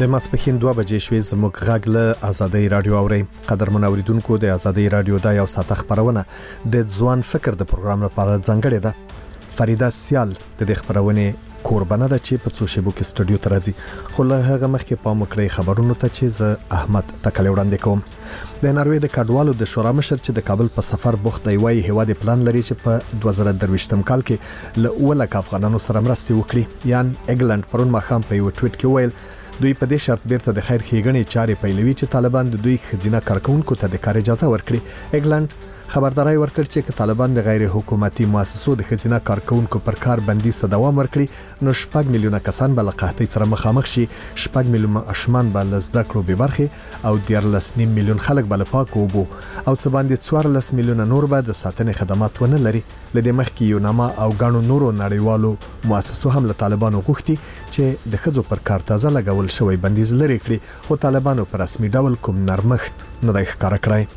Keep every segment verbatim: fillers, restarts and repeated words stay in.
د ماسپښین دوه بجې شوې زموږ غږ له آزادۍ رادیو اوري. قدرمن اوریدونکو د آزادۍ رادیو د یو ساعت خبرونه د ځوان فکر د پروګرام لپاره ځانګړې ده. فریده سیال د دې خبرونه قربانه ده چې په څو شیبو کې سټوډیو ته راځي. خو له هغه مخکې پام وکړئ خبرونو ته چې زه احمد تکلی وړاندې کوم. د ناروې د کډوالو د شورا مشر چې د کابل په سفر بوخت دی وايي هواد پلان لري چې په دوه زره درویشتم کال کې له اولک افغانانو سره مرستې وکړي. یان انګلند پرون مخام په یو ټویټ کې ویل دوی په دې شرط بیرته د خیر ښېګڼې چارې پیلوي چې طالبان د دوی خزینه کارکونکو ته د کار اجازه ورکړي. انګلند خبرداري ورکړ چې طالبان د غیر حکومتي مؤسسو د خزینه کارکونکو پر کار بندیز ته دوام ورکړي نو شپږ میلیونه کسان بل قحطۍ سره مخامخ شي. شپږ میلیونه اشمان بل زده کړو به برخه او دیارلس نیم میلیون خلک بل پاک وبو او څه باندې څوارلس میلیونه نور به د ساتنې خدمات ونه لري. لدې مخکې یو نامه او غاڼو نورو نړیوالو مؤسسو هم له طالبانو غوښتي چې د خځو پر کار تازه لګول شوی بندیز لري کړي خو طالبانو پر رسمي ډول کوم نرمښت نه دی ښکاره کړی.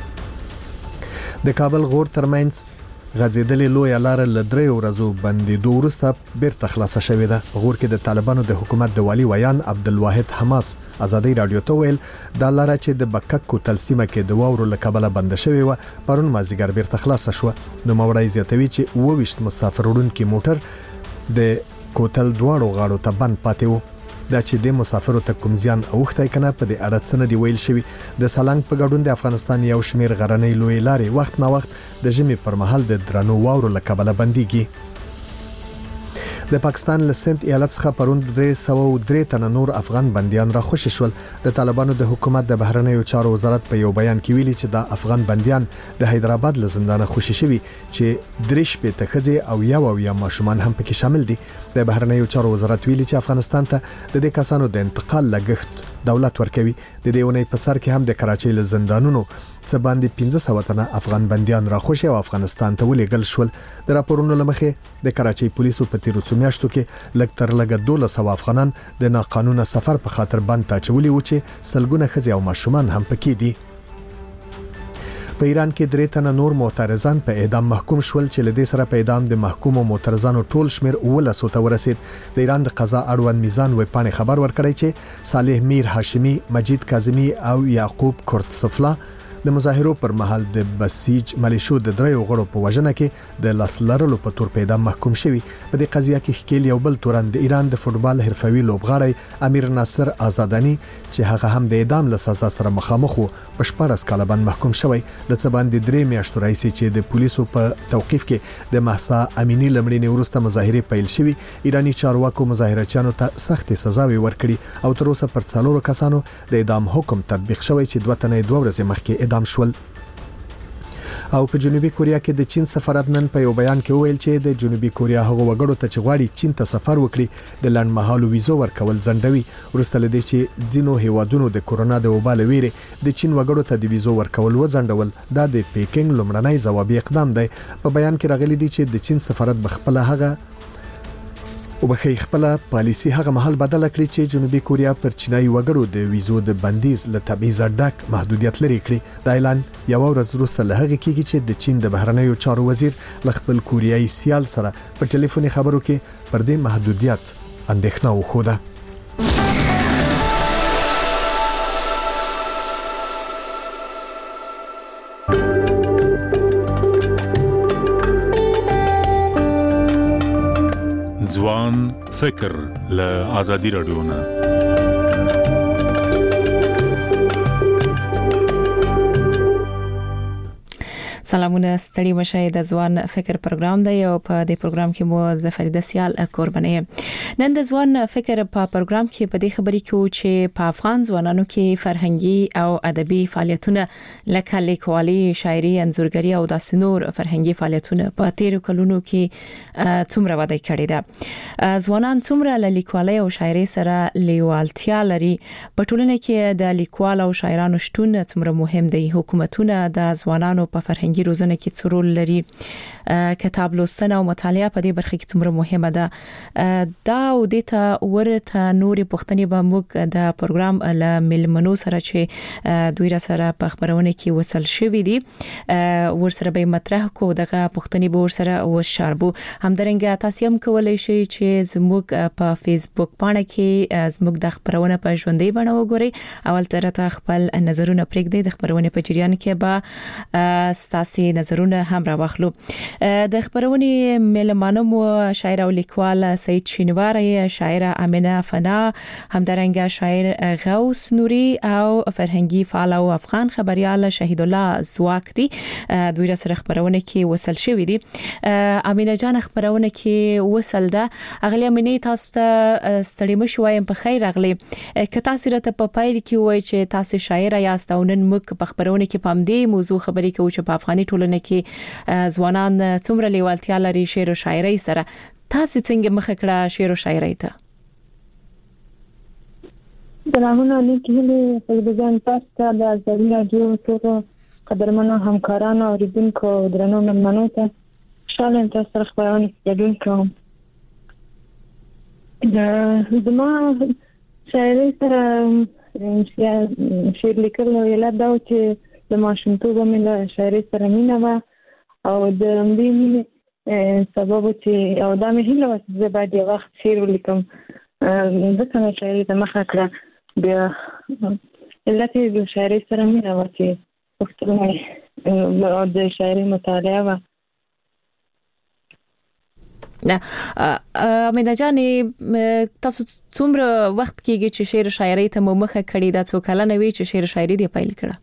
د کابل غور ترمنځ غځېدلې لویه لار له درې ورځو بندیدو وروسته بیرته خلاصه شوې ده. غور کې د طالبانو د حکومت د والی ویان عبدالواحد حماس آزادۍ رادیو ته ویل دا لار چې د بکک کوتل سیمه کې د واورو له کبله بند شوې و پرون مازیګر بیرته خلاصه شو. نو مورای زیاتوي چې اوه ویشت مسافر وړونکي موټر د کوتل دواړو غاړو ته بند پاتې وو. دا چې د مسافرو ته کوم زیان اوښتای کنه په دې اړه څه نه دی ویل شوی. د سالنګ په ګډون د افغانستان یو شمیر غرنۍ لوی لارې وخت نا وخت د ژمي پر مهال د درنو واورو له کبله بنديږي. د پاکستان له سند ایالت څخه پرون درې سوه او درې تنه نور افغان بنديان را خوشی شول. د طالبانو د حکومت د بهرنیو چارو وزارت په یو بیان کې ویلي چې د افغان بنديان د حیدرآباد له زندانه خوشی شوي چې درې شپې ته خځې او یو او یا ماشومان هم پکې شامل دي. د بهرنیو چارو وزارت ویلي چې افغانستان ته د دې کسانو د انتقال لګښت دولت ورکوي. د دې ونې په سر کې هم د کراچۍ له زندانونو څه باندې پنځه سوه تنه افغان بنديان را خوشي او افغانستان ته ولېږل شول. د راپورونو لمخې د کراچۍ پولیسو په تیرو څو میاشتو کې لږ تر لږه دولس سوه افغانان د ناقانونه سفر په خاطر بند ته اچولي و چې سلګونه ښځې او ماشومان هم پکې دي. په ایران کې درې تنه نور معترضان په اعدام محکوم شول چې لدې سره په اعدام د محکوم معترضانو ټول شمیر اوولسو ته ورسید. د ایران د قضا اړوند میزان وې پاڼې خبر ورکړی چې صالح میر هاشمی، مجید کاظمی او یعقوب کورتسفلا د مظاهرو پر مهال د بسیج ملیشو د دریو غړو په وژنه کې د لاس لرلو په تور په اعدام محکوم شوی. په دې قضیه کې ښکیل یو بل تورن د ایران د فوتبال حرفوي لوبغاړی امیر ناصر آزادانی چې هغه هم د اعدام له سزا سره مخامخ وو په شپږ کاله باندې محکوم شوی. د څه باندې درې میاشتو راځي چې د پولیسو په توقیف کې د محسا امینی لمړینې وروسته مظاهره پیل شوی. ایرانی چارواکو مظاهرچیانو ته سخت سزاوي ورکړي او تر اوسه پر څلورو کسانو د اعدام حکم تطبیق شوی چې دوه تنه دوه ورځې مخکې اعدام شول. او په جنوبي کوریا کې د چین سفارت نن په یو بیان کې ویل چې د جنوبي کوریا هغو وګړو ته چې غواړي چین ته سفر وکړي د لنډمهالو ویزو ورکول ځنډوي. وروسته لدې چې ځینو هیوادونو د کورونا د وبا له ویرې د چین وګړو ته د ویزو ورکول وځنډول. دا د پیکینګ لومړنی ځوابي اقدام دی. په بیان کې راغلي دي چې د چین سفارت بخپله هغه او بخې خپل پالیسی هغه محل بدل کړی چې جنوبي کوریا پر چینایي وګړو د ویزو د بندیز له تبعیض ډک محدودیت لري کړی. دا اعلان یو ورځ وروسته له هغه کېږي چې د چین د بهرنیو چارو وزیر ل خپل کوریایي سیال سره په ټلیفوني خبرو کې پر دې محدودیت اندېښنه وښوده. ځوان فکر له آزادۍ رادیو نه سلامونه ستړي مشه د ځوان فکر پروګرام دی او په دې پروګرام کې مو زفریده سیال قربانې. نن د ځوان فکر په پروګرام کې په دې خبرې کې چې په افغان ځوانانو کې فرهنګي او ادبي فعالیتونه لکه لیکوالي، شاعري، انځورګري او داسې نور فرهنګي فعالیتونه په تیرو کلونو کې څومره وده کړې ده. ځوانان څومره له لیکوالي او شاعري سره لیوالتیا لري. په ټولنه کې د لیکوال او شاعرانو شتون څومره مهم دی. حکومتونه د ځوانانو په فرهنګي فرهنګي روزنه کې څه رول لري کتاب لوستنه او مطالعه په دې برخه کې څومره مهمه ده دا او د ته ورته نوري پښتني به موږ د پروګرام له ملمنو سره چې دوی را سره په خبرونه کې وصل شوې دي ورسره به مطرح کو دغه پښتني به ورسره وشاربو همدارنګه تاسو هم کولای شئ چې زموږ په فیسبوک باندې کې زموږ د خبرونه په ژوندۍ بڼه وګورئ اول تر ته خپل نظرونه پرېږدئ د خبرونه په جریان کې به ستاسو نظرونه هم راوخلو د خبرونه ملمانو مو شاعر او لیکوال سید شینواری شاعر امینه فنا همدارنګه شاعر غوث نوري او فرهنګي فعال او افغان خبريال شهید الله زواک دي دوی سره خبرونه کې وصل شوې دي امینه جان خبرونه کې وصل ده اغلی امینه تاسو ته ستړي مشوي په خیر اغلی که تاسو راته په پایل کې وای چې تاسو شاعر یاست او نن موږ په خبرونه کې پام دی موضوع خبرې کوو چې په افغاني ټولنه کې ځوانان څومره لیوالتیا لري شعر او شاعري سره تاسو څنګه مخ کړه شعر او شاعري ته سلامونه علیکم په دې تاسو ته د ازادي راډیو ټولو قدرمنو همکارانو او ریډونکو درنو مېلمنو ته شالن تاسو سره خبرونه کوم کوم دا زما شاعري سره شعر لیکل ویل دا چې د ماشومتوب مې له شاعري سره مینه و او د دې مینې سبب چې او دا مې هیله و چې زه باید یو وخت شعر ولیکم ځکه مې شاعري ته مخه کړه بیا علت یې د شاعري سره مینه و چې پښتو د شاعري مطالعه و امینه جان تاسو څومره وخت کېږي چې شعر شاعري ته مخه کړی دا څو کلونه وی چې شعر شاعري دی پیل کړه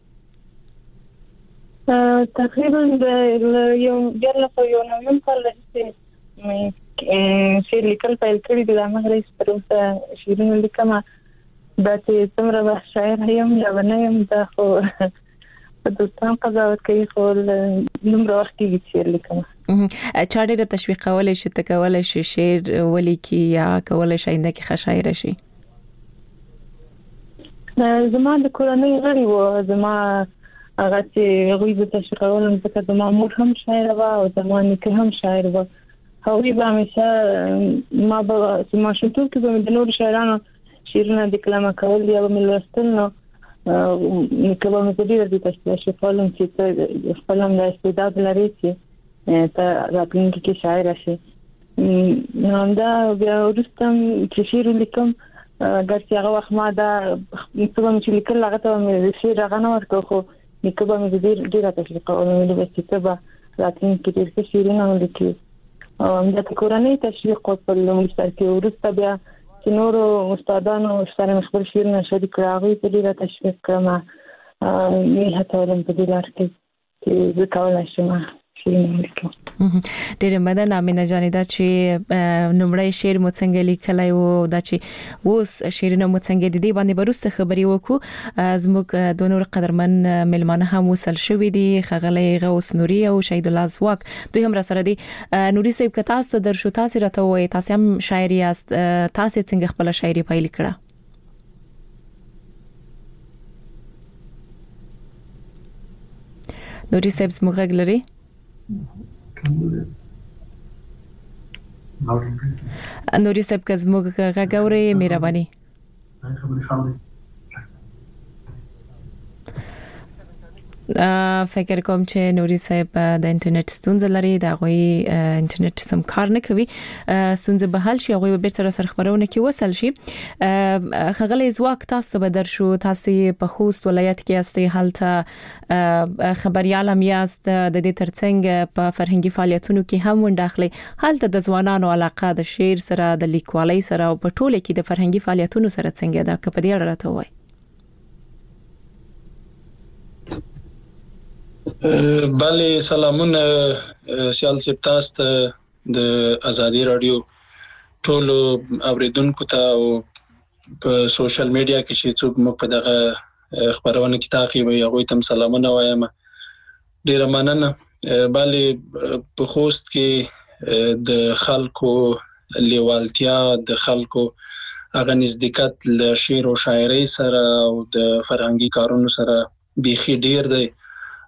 تقریبا د یو ډېر په یو نوم کال چې مې شعر لیکل پیل کړی د هغه پر اوسه شعرونه لیکم دا چې څومره شاعر یم یا نه یم دا خو په دوستان قضاوت کوي خو نومره وخت کې شعر لیکم چا ډېر تشویق کولای شي ته کولای شي شعر ولیکي یا کولای شي انده کې خشاعر شي زما د کورنۍ غړي و زما هغه چې غوي د تشکرونه ځکه د مامور هم شاعر و او زما نیکه هم شاعر و هغوی به همیشه ما به ما شوتو کې به د نور شاعرانو شعرونه د کلمه کول یا به لوستل نو نیکه به مې ډېر د تشکر کولم چې خپل هم د استعداد لري چې ته راتلونکي کې شاعر شي نو دا بیا وروسته چې شعر لیکم ګرځي هغه وخت ما دا څه چې لیکل هغه ته مې شعر هغه نه ورکو خو نیکه به مې ډېر ډېر تشویق کولم چې ته به راتلونکي کې ډېر شعرونه ولیکې او همدا کورنۍ تشویق په لومړي سر کې وروسته بیا چې نورو استادانو سره خپل شعرونه شریک کړل هغوی ته ډېر تشویق کړم مې هڅه وکړم په دې لار کې چې زه کولی شم ډېر مننه امینه جان دا چې نومړی شعر مو څنګه لیکلی او دا چې اوس شعرونه مو څنګه د دې باندې وروسته خبرې وکړو زموږ د نور قدرمن ملمانه هم وصل شوې دي ښاغلی غوث نوري او شهید الله زواک دوی هم را سره دي نوري صاحب که تاسو درشو تاسو راته وایي تاسو هم شاعر یاست تاسو څنګه خپل شاعري پیل کړه نوري صاحب زموږ غږ لري نوري صاحب که زموږ غږ اورئ مهرباني فکر کوم چې نوري صاحب د انټرنیټ ستونزه لري دا غوي انټرنیټ سم کار نه کوي ستونزه به حل شي غوي به بیرته سره خبرونه کې وصل شي خغلی زواک تاسو به درشو تاسو په خوست ولایت کې استي حالته خبريال هم یاست د دې ترڅنګ په فرهنګي فعالیتونو کې هم ونداخلي حالته د ځوانانو علاقه د شعر سره د لیکوالۍ سره او په ټوله کې د فرهنګي فعالیتونو سره څنګه دا کپدې راته وای بله سلامونه سیال سپ تاسو د ازادي رادیو ټولو اوریدونکو ته او په سوشل میډیا کې چې څوک مو په دغه خبرونه کې تعقیبوي هغوی ته سلامونه وایم ډیره مننه بله په خوست کې د خلکو لیوالتیا د خلکو هغه نزدېکت له شعر او شاعرۍ سره او د فرهنګي کارونو سره بيخي ډیر دی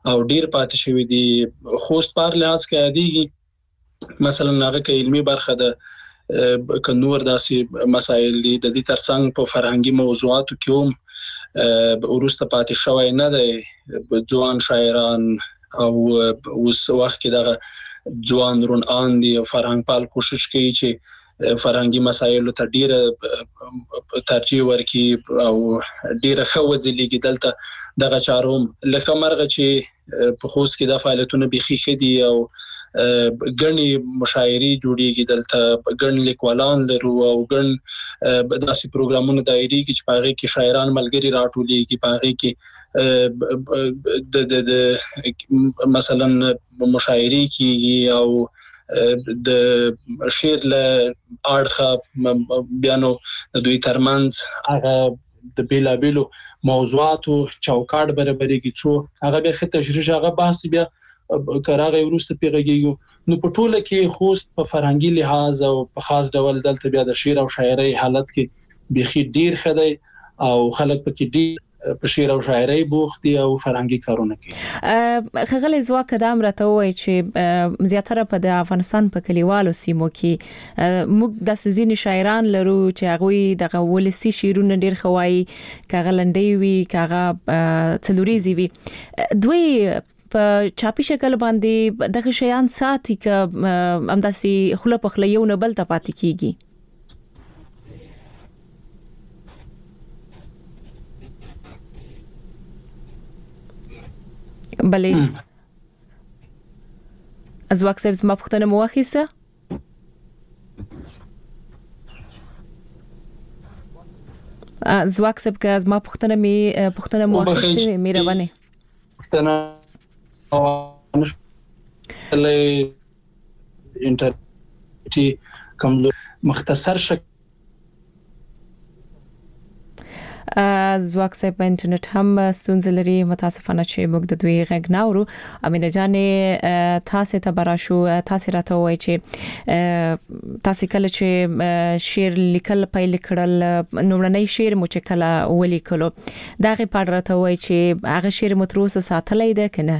او ډیر پاتې شوی دي. خوست پر لحاظ کې عادي مثلا هغه کې علمي برخه ده ک نور داسې مسایل دي د دې ترڅنګ په فرهنګي موضوعاتو کې هم ورسته پاتې شوی نه دی. ځوان شاعران او اوس وخت کې دغه ځوان رونان دي او فرهنګ پال کوشش کوي چې فرهنګي مسایلو ته ډیره ترجیح ورکړي او ډیره خوځلېږي. دلته دغه چاروم لکه مرغه چې په خوست کې د فعالیتونو بيخي خدي او ګڼي مشاعري جوړیږي، دلته ګڼ لیکوالان لرو او ګڼ داسې پروګرامونه دایریږي چې پاره کې شاعران ملګری راټولېږي، پاره کې د د د مثلا مشاعري کیږي او د شعر له اړخه بیانو د دوی ترمنځ هغه د بیلا بیلو موضوعاتو چوکاټ برابرېږي چې هغه به خته تشریح هغه بحث بیا کراغه ورسته پیغېږي. نو په ټوله کې خوست په فرهنګي لحاظ او په خاص ډول دلته بیا د شعر او شاعري حالت کې بيخي ډیر خدای او خلک پکې ډیر په شعر او شاعري بوختي او فرهنګي کارونه کوي. خغل ځواک دام راته وای چې زیاتره په د افغانستان په کلیوالو سیمو کې موږ د سزین شاعران لرو چې هغه د ولسی شعرونه ډیر خوای کاغلندې وی کاغه څلوريزي وی دوی په چاپی شکل باندې دغه شیان ساتي ک امداسي خله په خله یو نه بل ته پاتې کیږي. بلې از واکسب ما پختنه مواخیسه از واکسب که از ما پختنه می پختنه مواخیسه می روانه پختنه اوانش له انټرنیټي کوم مختصر شک زواک سه په انټرنیټ هم ستونزې لري، متاسفانه چې موږ د دوی غږ ناورو. امینه جانې تاسو ته براشو تاسو راته وای چې تاسو کله چې شعر لیکل پیل کړل نومړنی شعر مو چې کله ولیکلو دغه پړ راته وای چې هغه شعر متروسه ساتلای ده کنه؟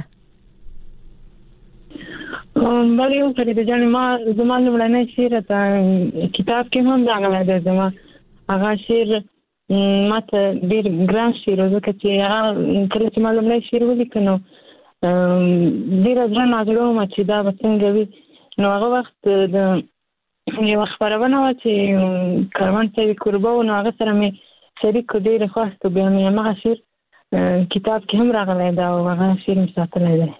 بلې یو فريده جان ما زموږ نومړنی شعر ته کتاب کې هم راغلی دی، زموږ هغه شعر ماته ډیر ګران شعر وکړ چې هغه کله چې معلومه شعر ولیکنو ډیر ځان ناګلو ما چې دا څنګه وي. نو هغه وخت د یو خبرونه و چې کاروان ته قربو نو هغه سره مې شریک ډیر خواسته بیا مې هغه شعر کتاب کې هم راغلی دا او هغه شعر مې ساتلی دی.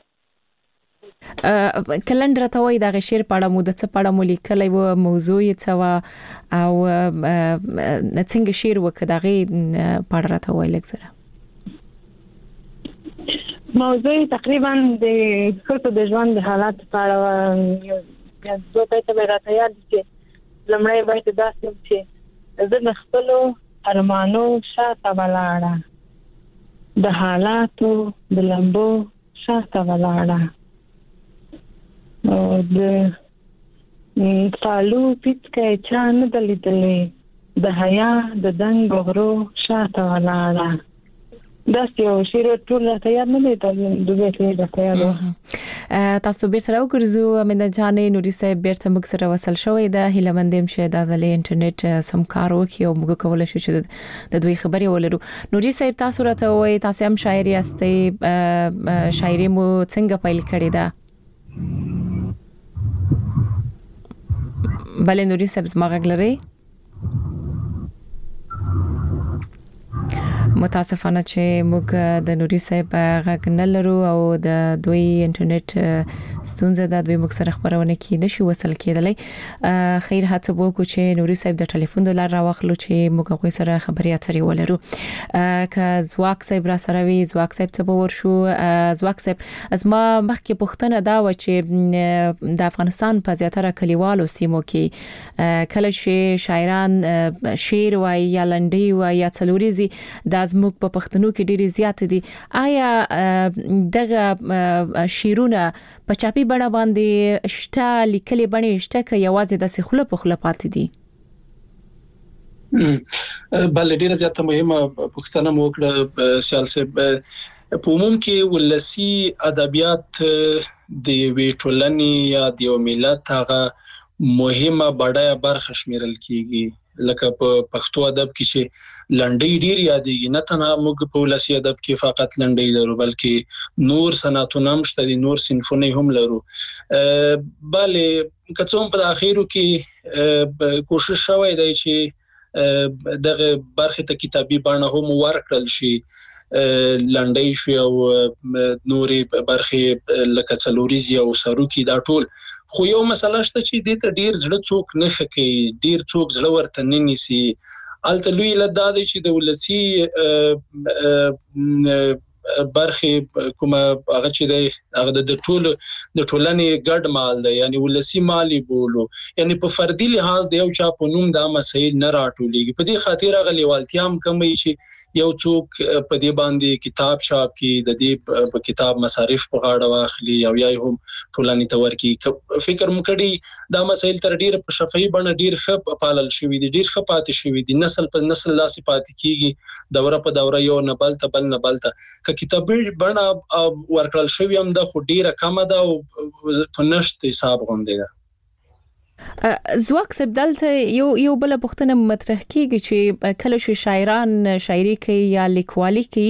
کلندر ته وای دا شعر پاړه مو د څه پاړه مو لیکلای و موضوع یې څه و او څنګه شعر وکړه دغه پاړه راته وای لکسره موضوع تقریبا د خلکو د ژوند د حالات په اړه یو دوه ته راته یاد دي. لمړی باید داسې چې زه د خپل ارمانو شاته ولاړه د حالاتو د لمبو شاته ولاړه او د فالو پیڅکې چان دلیدلې د حیا د دنګ غرو شاته ولاړه. دا یو شعر ټول ته یاد نه دی ته دوی ته راته یاد. تاسو بیرته راوګرځو امینه جانې نوري صاحب بیرته موږ سره وصل شوې ده. هیله مندم شه د ځلې انټرنیټ سم کار وکي او موږ کولای شو چې د دوی خبري ولرو. نوري صاحب تاسو راته وای تاسو هم شاعري استئ شاعري مو څنګه پیل کړی ده؟ بله نوري صاحب زما غږ لري؟ متاسفانه چې موږ د نوري صاحب غږ نه لرو او د دوی انټرنیټ ستونزه ده، دوی موږ سره خبرونه کې نشي وصل کېدلی. خیر هڅه وکړو چې نوري صاحب د ټلیفون د لار راوخلو چې موږ غوي سره خبري اترې ولرو. که زواک صاحب را سره وي زواک صاحب ته ورشو. زواک صاحب از ما مخکې پوښتنه دا و چې د افغانستان په زیاتره کلیوالو سیمو کې کله چې شاعران شعر وایي یا لنډي وایي یا څلوريزي د زموږ په پښتنو کې ډېری زیات دي. آیا دغه شعرونه په چاپی بڼه باندې شته لیکلي بڼه شته که یوازې د سخله په خله پاتې دي؟ بل ډیره زیاته مهمه پښتنه موکړه سیال صاحب په عموم کې ولسی ادبیات د وی ټولنې یا د ملت هغه مهمه بډایه برخه شمیرل کیږي. لکه په پښتو ادب کې چې لنډۍ ډیر یادېږي، نه تنها موږ په ولسی ادب کې فقط لنډۍ لرو بلکې نور صنعتونه هم شته دي، نور صنفونه هم لرو. بلې که څه هم په اخیرو کې کوشش شوی دی چې دغه برخه ته کتابي بڼه هم ورکړل شي، لنډۍ شو او نورې برخې لکه څلوریزي او سروکي دا ټول. خو یو مسله شته چې دې ته ډیر زړه څوک نه خکې، ډیر څوک زړه ورته نه نیسي. الته لوی لدا دی چې د ولسی برخه کومه هغه چې دی هغه د ټول د ټولنې ګډ مال دی، یعنی ولسی مالی بولو، یعنی په فردي لحاظ د یو چا په نوم دا مسایل نه راټولېږي. په دې خاطر هغه لیوالتیا هم کموي چې یو څوک په دې باندې کتاب چاپ کړي، د دې په کتاب مصارف په غاړه واخلي او یا هم ټولنې ته ورکړي. فکر مکړي دا مسایل تر ډیره په شفاهي بڼه ډیر ښه پالل شوی دي، ډیر ښه پاتې شوی دي، نسل په نسل لاسې پاتې کیږي، دوره په دوره یو نه بل ته بل نه بل ته کتابي بڼه ورکړل شوی هم د خو ډیره کم ده او په نشت حساب غونډه ده. زواک سبدلته یو یو بل پختنه مطرح کیږي چې کله شو شاعران شاعري کوي یا لیکوالي کوي،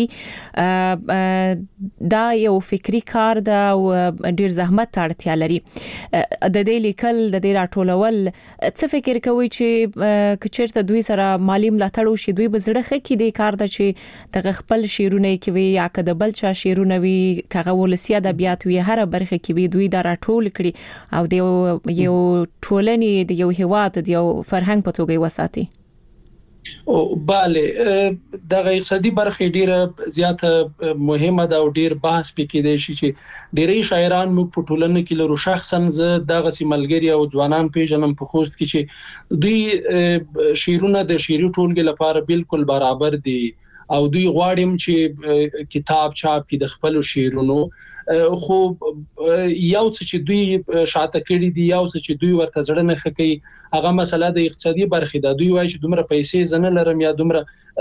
دا یو فکری کار ده او ډیر زحمت ته اړتیا لري. د دې لیکل د دې راټولول څه فکر کوي چې کچرته دوی سره مالی ملاتړ وشي، دوی به زړه خکې دی کار ده چې د خپل شعرونه کوي یا کده بل چا شعرونه وي، کغه ولسی ادبیات وي، هر برخه کې وي، دوی دا راټول کړي او د یو ټولنې د یو هیواد د یو فرهنګ په توګه وساتي. او bale دغه اقتصادي برخه ډیره زیاته مهمه ده او ډیر بحث پکې دی چې ډیری شاعران مو په ټولنه کې لرو. شخصا زه دغه سیملګری او ځوانان پیژنم په خوست کې چې دوی شعرونه د شعري ټولګي لپاره بالکل برابر دي او دوی غواړم چې کتاب چاپ کړي د خپل شعرونو، خو یو څه چې دوی شاته کړي دي، یو څه چې دوی ورته زړه نه خکې، هغه مسله د اقتصادي برخه ده. دوی وایي چې دومره پیسې زنه لرم یا دومره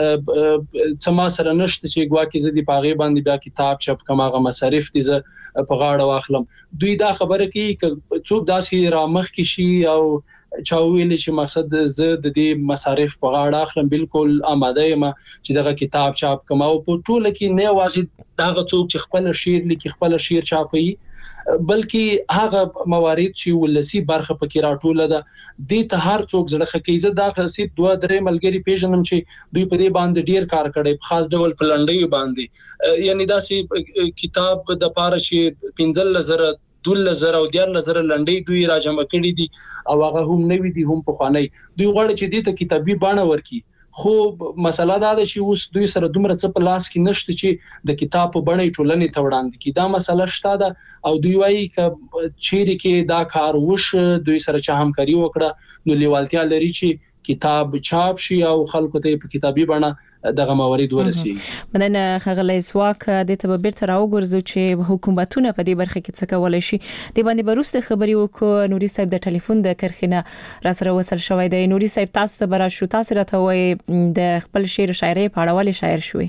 څه ما سره نشته چې ګواکې زه دې پاغي باندې بیا کتاب چاپ کوم، هغه مصارف دي زه په غاړه واخلم. دوی دا خبره کوي چې څوک داسې رامخ کې شي او چا ویل چې مقصد زه د دې مصارف په غاړه اخلم، بالکل آماده یم چې دغه کتاب چاپ کوم. او په ټوله کې نه واځي دغه څوک چې خپل شعر لیکي، خپل شعر چاپي، بلکې هغه موارد چې ولسی برخه پکې راټوله ده، د ته هر څوک زړه خکې. زه دا خاصیت دوه درې ملګری پیژنم چې دوی په دې باندې ډیر کار کړي، په خاص ډول په لنډۍ باندې، یعنی دا سي کتاب د پاره چې پنځل زره دول زره او دیار زره لنډۍ دوی راجمع کړي دي او هغه هم نوي دي هم په خواني. دوی غواړي چې دې ته کتابي بڼه ورکړي، خو مسله دا ده چې اوس دوی سره دومره څه په لاس کې نشته چې د کتاب په بڼه ټولنې ته وړاندې کړي. دا مسله شته ده او دوی وایي چې چیرې کې دا کار وشه، دوی سره چې همکاري وکړه نو لیوالتیا لري چې کتاب چاپ شي او خلکو ته په کتابي بڼه دغه موارد ورسي. مننه خغلی سواک د ته بیرته راوګرځو چې حکومتونه په دې برخه کې څه کولای شي. د باندې بروسته خبري وکړو. نوري صاحب د ټلیفون د کرخینه را سره وصل شوی دی. نوري صاحب تاسو ته برا شو، تاسو راته وای د خپل شعر شاعري په اړه ولې شاعر شوي؟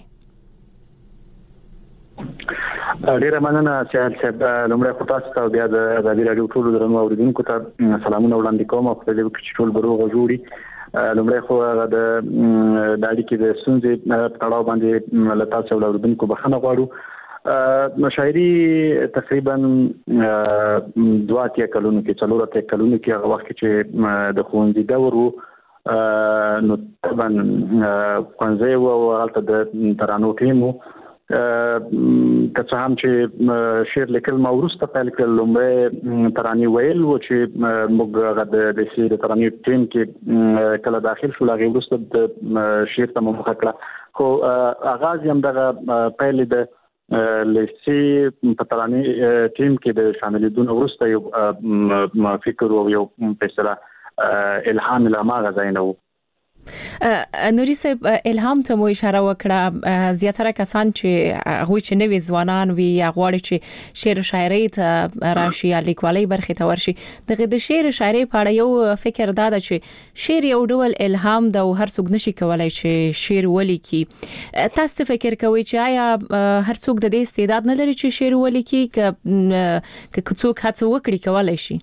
ډیره مننه چې صاحب لمړی خو تاسو ته بیا د ازادي رادیو ټولو درنو اوریدونکو ته سلامونه وړاندې کوم او په دې کې ټول بروغه جوړي. لمړی خو د داړي کې د سنځي تړاو باندې لتا څو اوریدونکو بخښنه غواړو. مشاعري تقریبا دوه اتیا کلونو کې څلور اتیا کلونو کې هغه وخت چې د خوندې دور وو نو طبعا خوندې وو هلته د ترانو ټیمو که څه هم چې شعر لیکل ما وروسته پیل کړل. لومړی ترانې ویل و چې موږ هغه د شعر ترانې ټیم کې کله داخل شو، هغه وروسته د شعر ته مخه کړه. خو آغاز هم دغه پیل د لسی په ترانې ټیم کې د شاملېدون وروسته یو فکر او یو فیصله الهام لامه غځاینه و نوري صاحب الهام ته مو اشاره وکړه زیاتره کسان چې هغه چې نوې ځوانان وي یا غواړي چې شعر او شاعري ته راشي یا لیکوالۍ برخې ته ورشي دغه د شعر او شاعري په اړه یو فکر دا ده چې شعر یو ډول الهام ده او هر څوک نشي کولای چې شعر ولیکي. تاسو فکر کوئ چې آیا هر څوک د دې استعداد نه لري چې شعر ولیکي که که څوک هڅه وکړي کولای شي؟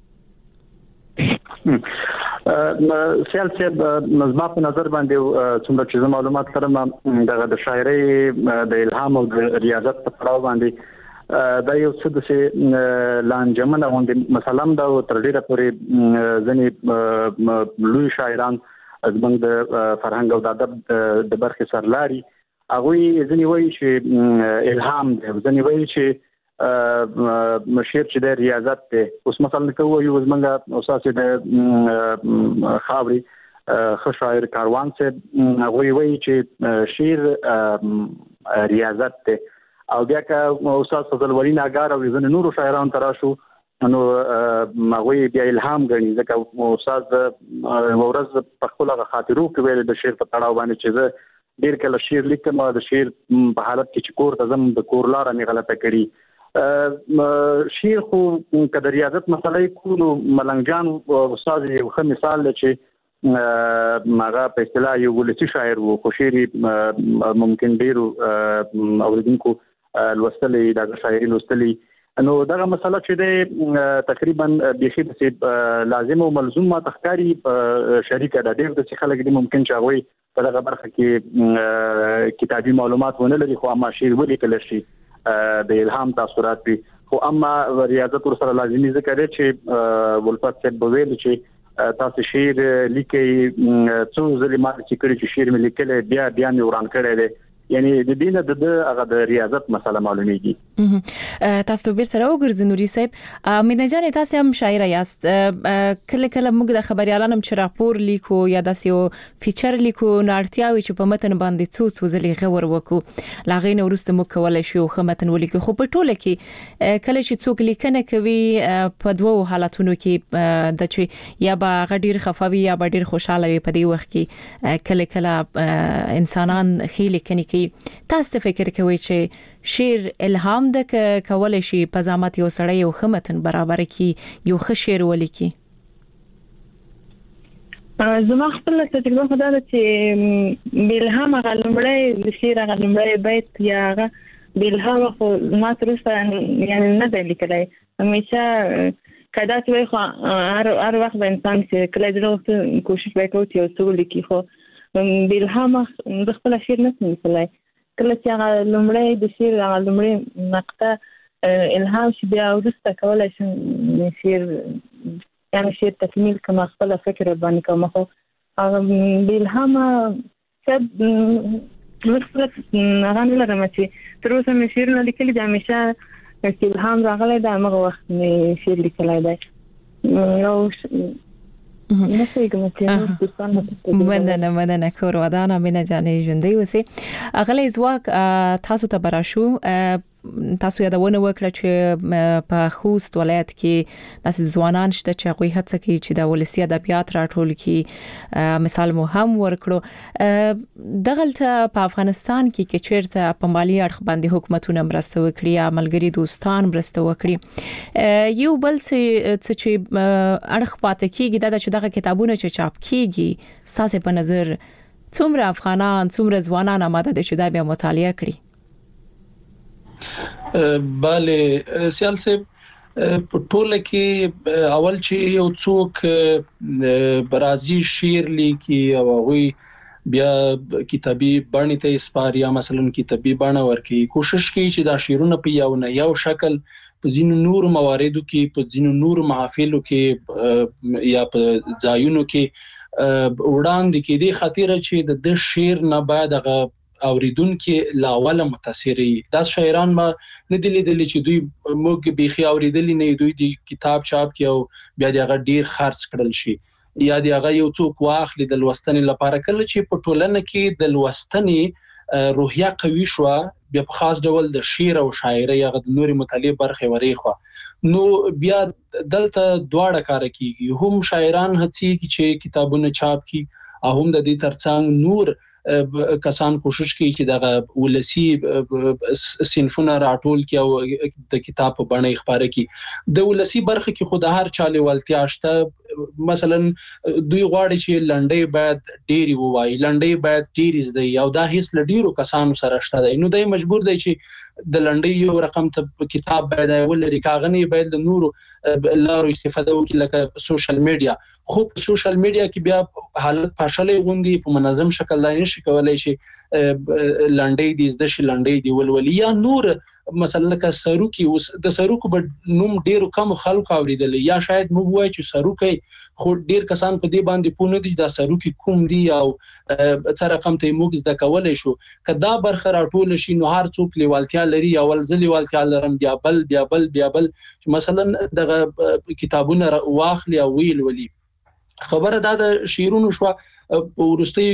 سیال صاحب نظم په نظر باندې څومره چې معلومات لرم دغه د شاعري د الهام او د ریاضت په اړه باندې دا یو څه د لانجمن غونډه مثلا دا تر ډیره پورې ځنې لوی شاعران زموږ د فرهنګ او د ادب د برخې سرلاري هغه ځنې وایي چې الهام دی ځنې وایي چې مشیر چې د ریاضت ته اوس مثلا کوي یو زمونږ اساسي د خاوري خ شاعر کاروان څخه هغه وایي چې شعر ریاضت ته او بیا که استاد فضل ولی ناګار او ځنه نورو شاعرانو تراشو نو هغه بیا الهام غني ځکه استاد ورځ په خپل خاطرو کې ویل د شعر په تړاو باندې چې ډیر کله شعر لیکم د شعر په حالت کې چې کور ته زم د کور لار نه غلطه کړی شعر خو کله ریاضت مسلې کولو ملنګجان استاد یو ښه مثال دی چې ماغه په اصطلاح یو ولسی شاعر وو خو شعر ممکن ډیر اوریدونکو لوستلې دا شاعري لوستلې نو دا مسله چې د تقریبا بيخي د لازم او ملزوم ما تخکاری شریکه د ډیر د خلک دي ممکن چې هغه په دغه برخه کې کتابي معلومات ونه لري خو اما شعر ولیکل شي د الهام تاثرات دي خو اما ریاضت ور سره لازمي ذکر دی چې ولفت صاحب بویل چې تاسو شعر لیکي څو ځلې ما چې کړی چې شعر مې لیکل بیا بیا مې وران کړی دی یعنی د دینه د هغه د ریاضت مسله معلومیږي. تاسو به سره وګرځئ نوري صاحب مینه جان تاسو هم شاعر یاست کله کله موږ د خبريالانو چې راپور لیکو یا د سیو فیچر لیکو نارتیاوي چې په متن باندې څو څو ځلې غور وکړو لاغې نو ورسته مو کولای شو خو متن ولیکو خو په ټوله کې کله چې څوک لیکنه کوي په دوو حالتونو کې د چې یا با غډیر خفوي یا با ډیر خوشاله وي په دې وخت کې کله کله انسانان خېل کني تاسو فکر کوئ چې شعر الهام د کولای شي په زامت یو سړی یو خمتن برابر کی یو ښه شعر ولیکي؟ زما خپل تجربه خو دا ده چې بالهام غلمړی د شعر غلمړی بیت یا بالهام خو ما تر اوسه یعنی نه دی لیکلی همیشه کدا چې خو هر هر وخت به انسان چې کله دغه کوشش وکړي چې څه ولیکي خو بالهام د خپل شعر نه لیکلی کله چې هغه لومړی د شعر هغه لومړی نقطه الهام شي بیا ورسته کولای شم شعر یعنی شعر تکمیل کما خپل فکر باندې کوم خو هغه بالهام څه مثبت هغه نه لرم چې تر اوسه مې شعر نه لیکلی دا همیشه چې الهام راغلی دا هغه وخت مې شعر لیکلی دی یو نه څنګه چې مدنه مدنه کور ودانه مینه جانې ژوندۍ وسی اغلی زواک تاسو ته براشو تاسو یادونه وکړه چې په خوست ولایت کې د ځوانان شته چې هغه هڅه کوي چې د ولسی ادبیات راټول کړي مثال مو هم ورکړو دغلته په افغانستان کې چې چیرته په مالی اړخ باندې حکومتونه مرسته وکړي یا ملګری دوستان مرسته وکړي یو بل څه چې اړخ پاتې کیږي دا چې دغه کتابونه چې چاپ کیږي ساسه په نظر څومره افغانان څومره ځوانان آماده دي چې دا بیا مطالعه کړي؟ bale سیال صاحب په ټوله کې اول چې یو څوک برازي شعر لیکي او هغه بیا کتابي بڼه ته اسپاریا مثلا کتابي بڼه ورکي کوشش کوي چې دا شعرونه په یو نه یو شکل په ځینو نور مواردو کې په ځینو نور محافلو کې یا په ځایونو کې وړاندې کې دي خاطر چې د شعر نه باید هغه اوریدونکو لاول متاثري دا شاعران ما نه دي لیدل چې دوی موږ بيخي اوریدل نه دوی د کتاب چاپ کیو بیا دغه ډیر خرڅ کړل شي یا دغه یو څوک واخلي د لوستنې لپاره کله چې په ټولنه کې د لوستنې روحیه قوي شو بیا په خاص ډول د شعر او شاعري هغه د نوري مطالعه برخه وريخه نو بیا دلته دواړه کار کوي هم شاعران هڅي چې کتابونه چاپ کړي او هم د دې ترڅنګ نور کسان کوشش کوي چې دغه ولسی صنفونه راټول کړي او د کتاب په بڼه خبره کړي. د ولسی برخه کې خو د هر چاله ولتیا شته. مثلا دوی غواړي چې لنډۍ باید ډېری ووایي، لنډۍ باید ډېری زده او دا هیڅ لډیرو کسانو سره شته دی. نو دای مجبور دی چې د لنډۍ یو رقم ته کتاب باید ولري، کاغنی باید د نورو لارو استفاده وکړي لکه سوشل میډیا. خو په سوشل میډیا کې بیا حالت پاشلې غوندي په منظم شکل دای نشي کولای چې لنډۍ دې زده شي، لنډۍ دی ولولي یا نور مثلا لکه سروکی. اوس د سروکو په نوم ډیرو کم خلکو اوریدل یا شاید موږ وایو چې سروکی، خو ډیر کسان په دې باندې پوه نه دي دا سروکی کوم دی او څه رقم ته موږ زده کولای شو. کدا برخه راټول شي نو هر څوک لیوالتیا لري، اول ځل لیوالتیا لرم بیا بل بیا بل بیا بل چې مثلا دغه کتابونه واخلي او ویل ولي. خبره دا د شیرونو شو په ورستیو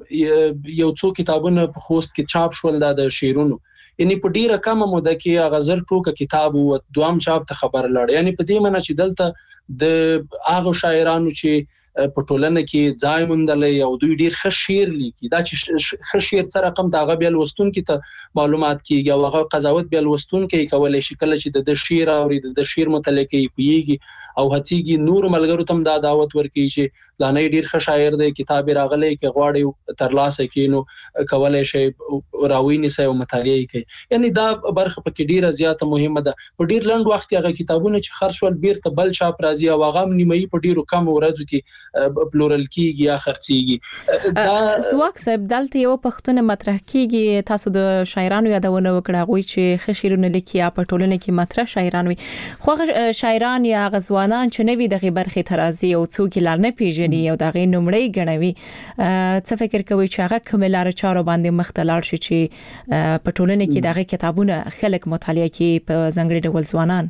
کې یو څو کتابونه په خوست کې چاپ شول د شیرونو، یعنی په ډیره کمه موده کې غزر ټوکه کتاب او دوام چاپ ته خبر لاړ. یعنی په دې معنی چې دلته د هغه شاعرانو چې په ټولنه کې ځای موندلې او دوی ډیر ښه شعر لیکي، دا چې ښه شعر سره رقم ته هغه بیا لوستون کې ته معلومات کیږي او هغه قضاوت بیا لوستون کې کولای شي کله چې د شعر او د شعر متعلق پیږي او هڅيږي نور ملګرو ته دا دعوت ورکړي چې لانه ډیر ښه شاعر دی، کتاب راغلی کې غواړي ترلاسه کینو کولای شي راویني سه او مطالعه کوي. یعنی دا برخه پکې ډیره زیاته مهمه ده. په ډیر لنډ وخت کې هغه کتابونه چې خرڅول بیرته بل چاپ راځي او هغه نیمایي په ډیرو کم ورځو کې پلورل کیږي یا خرڅيږي. دا سواک صاحب دلته یو پښتون مطرح کیږي، تاسو د شاعرانو یادونه وکړه غوي چې خشیرونه لیکي یا په ټولنه کې مطرح شاعران وي، خو شاعران یا غزوانان چې نوی دغه برخه ترازی او څوک لار نه پیژني او دغه نمړی غنوي، څه فکر کوي چې هغه کوم لار چارو باندې مختلال شي چې په ټولنه کې دغه کتابونه خلک مطالعه کوي په ځنګړي ډول ځوانان؟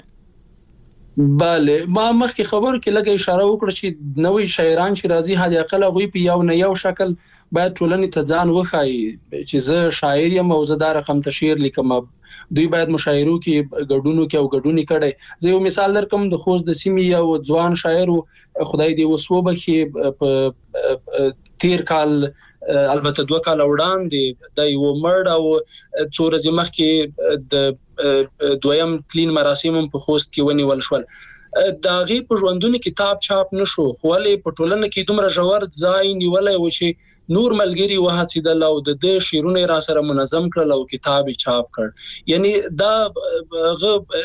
bale ما مخکې خبر کې لګه اشاره وکړه چې نوې شاعران چې راځي هدي اقل غوي په یو نه یو شکل باید ټولنې ته ځان وخایي چې زه شاعر یم او زه دا رقم تشعیر لیکم. دوی باید مشاعرو کې ګډونو کې او ګډونی کړي. زه یو مثال درکم، د خوست د سیمې یو ځوان شاعر خدای دې وسوبه کې په تیر کال البته دوه کال وړاندې د یو مرد او څو ورځې مخکې د دویم تلین مراسم په خوست کې ونیول شول. دا غي په ژوندونی کتاب چاپ نشو، خو ولې په ټولنه کې دومره ژور ځای نیولای و چې نور ملګری وهڅیدل او د د شیرونه را سره منظم کړل او کتاب چاپ کړ. یعنی دا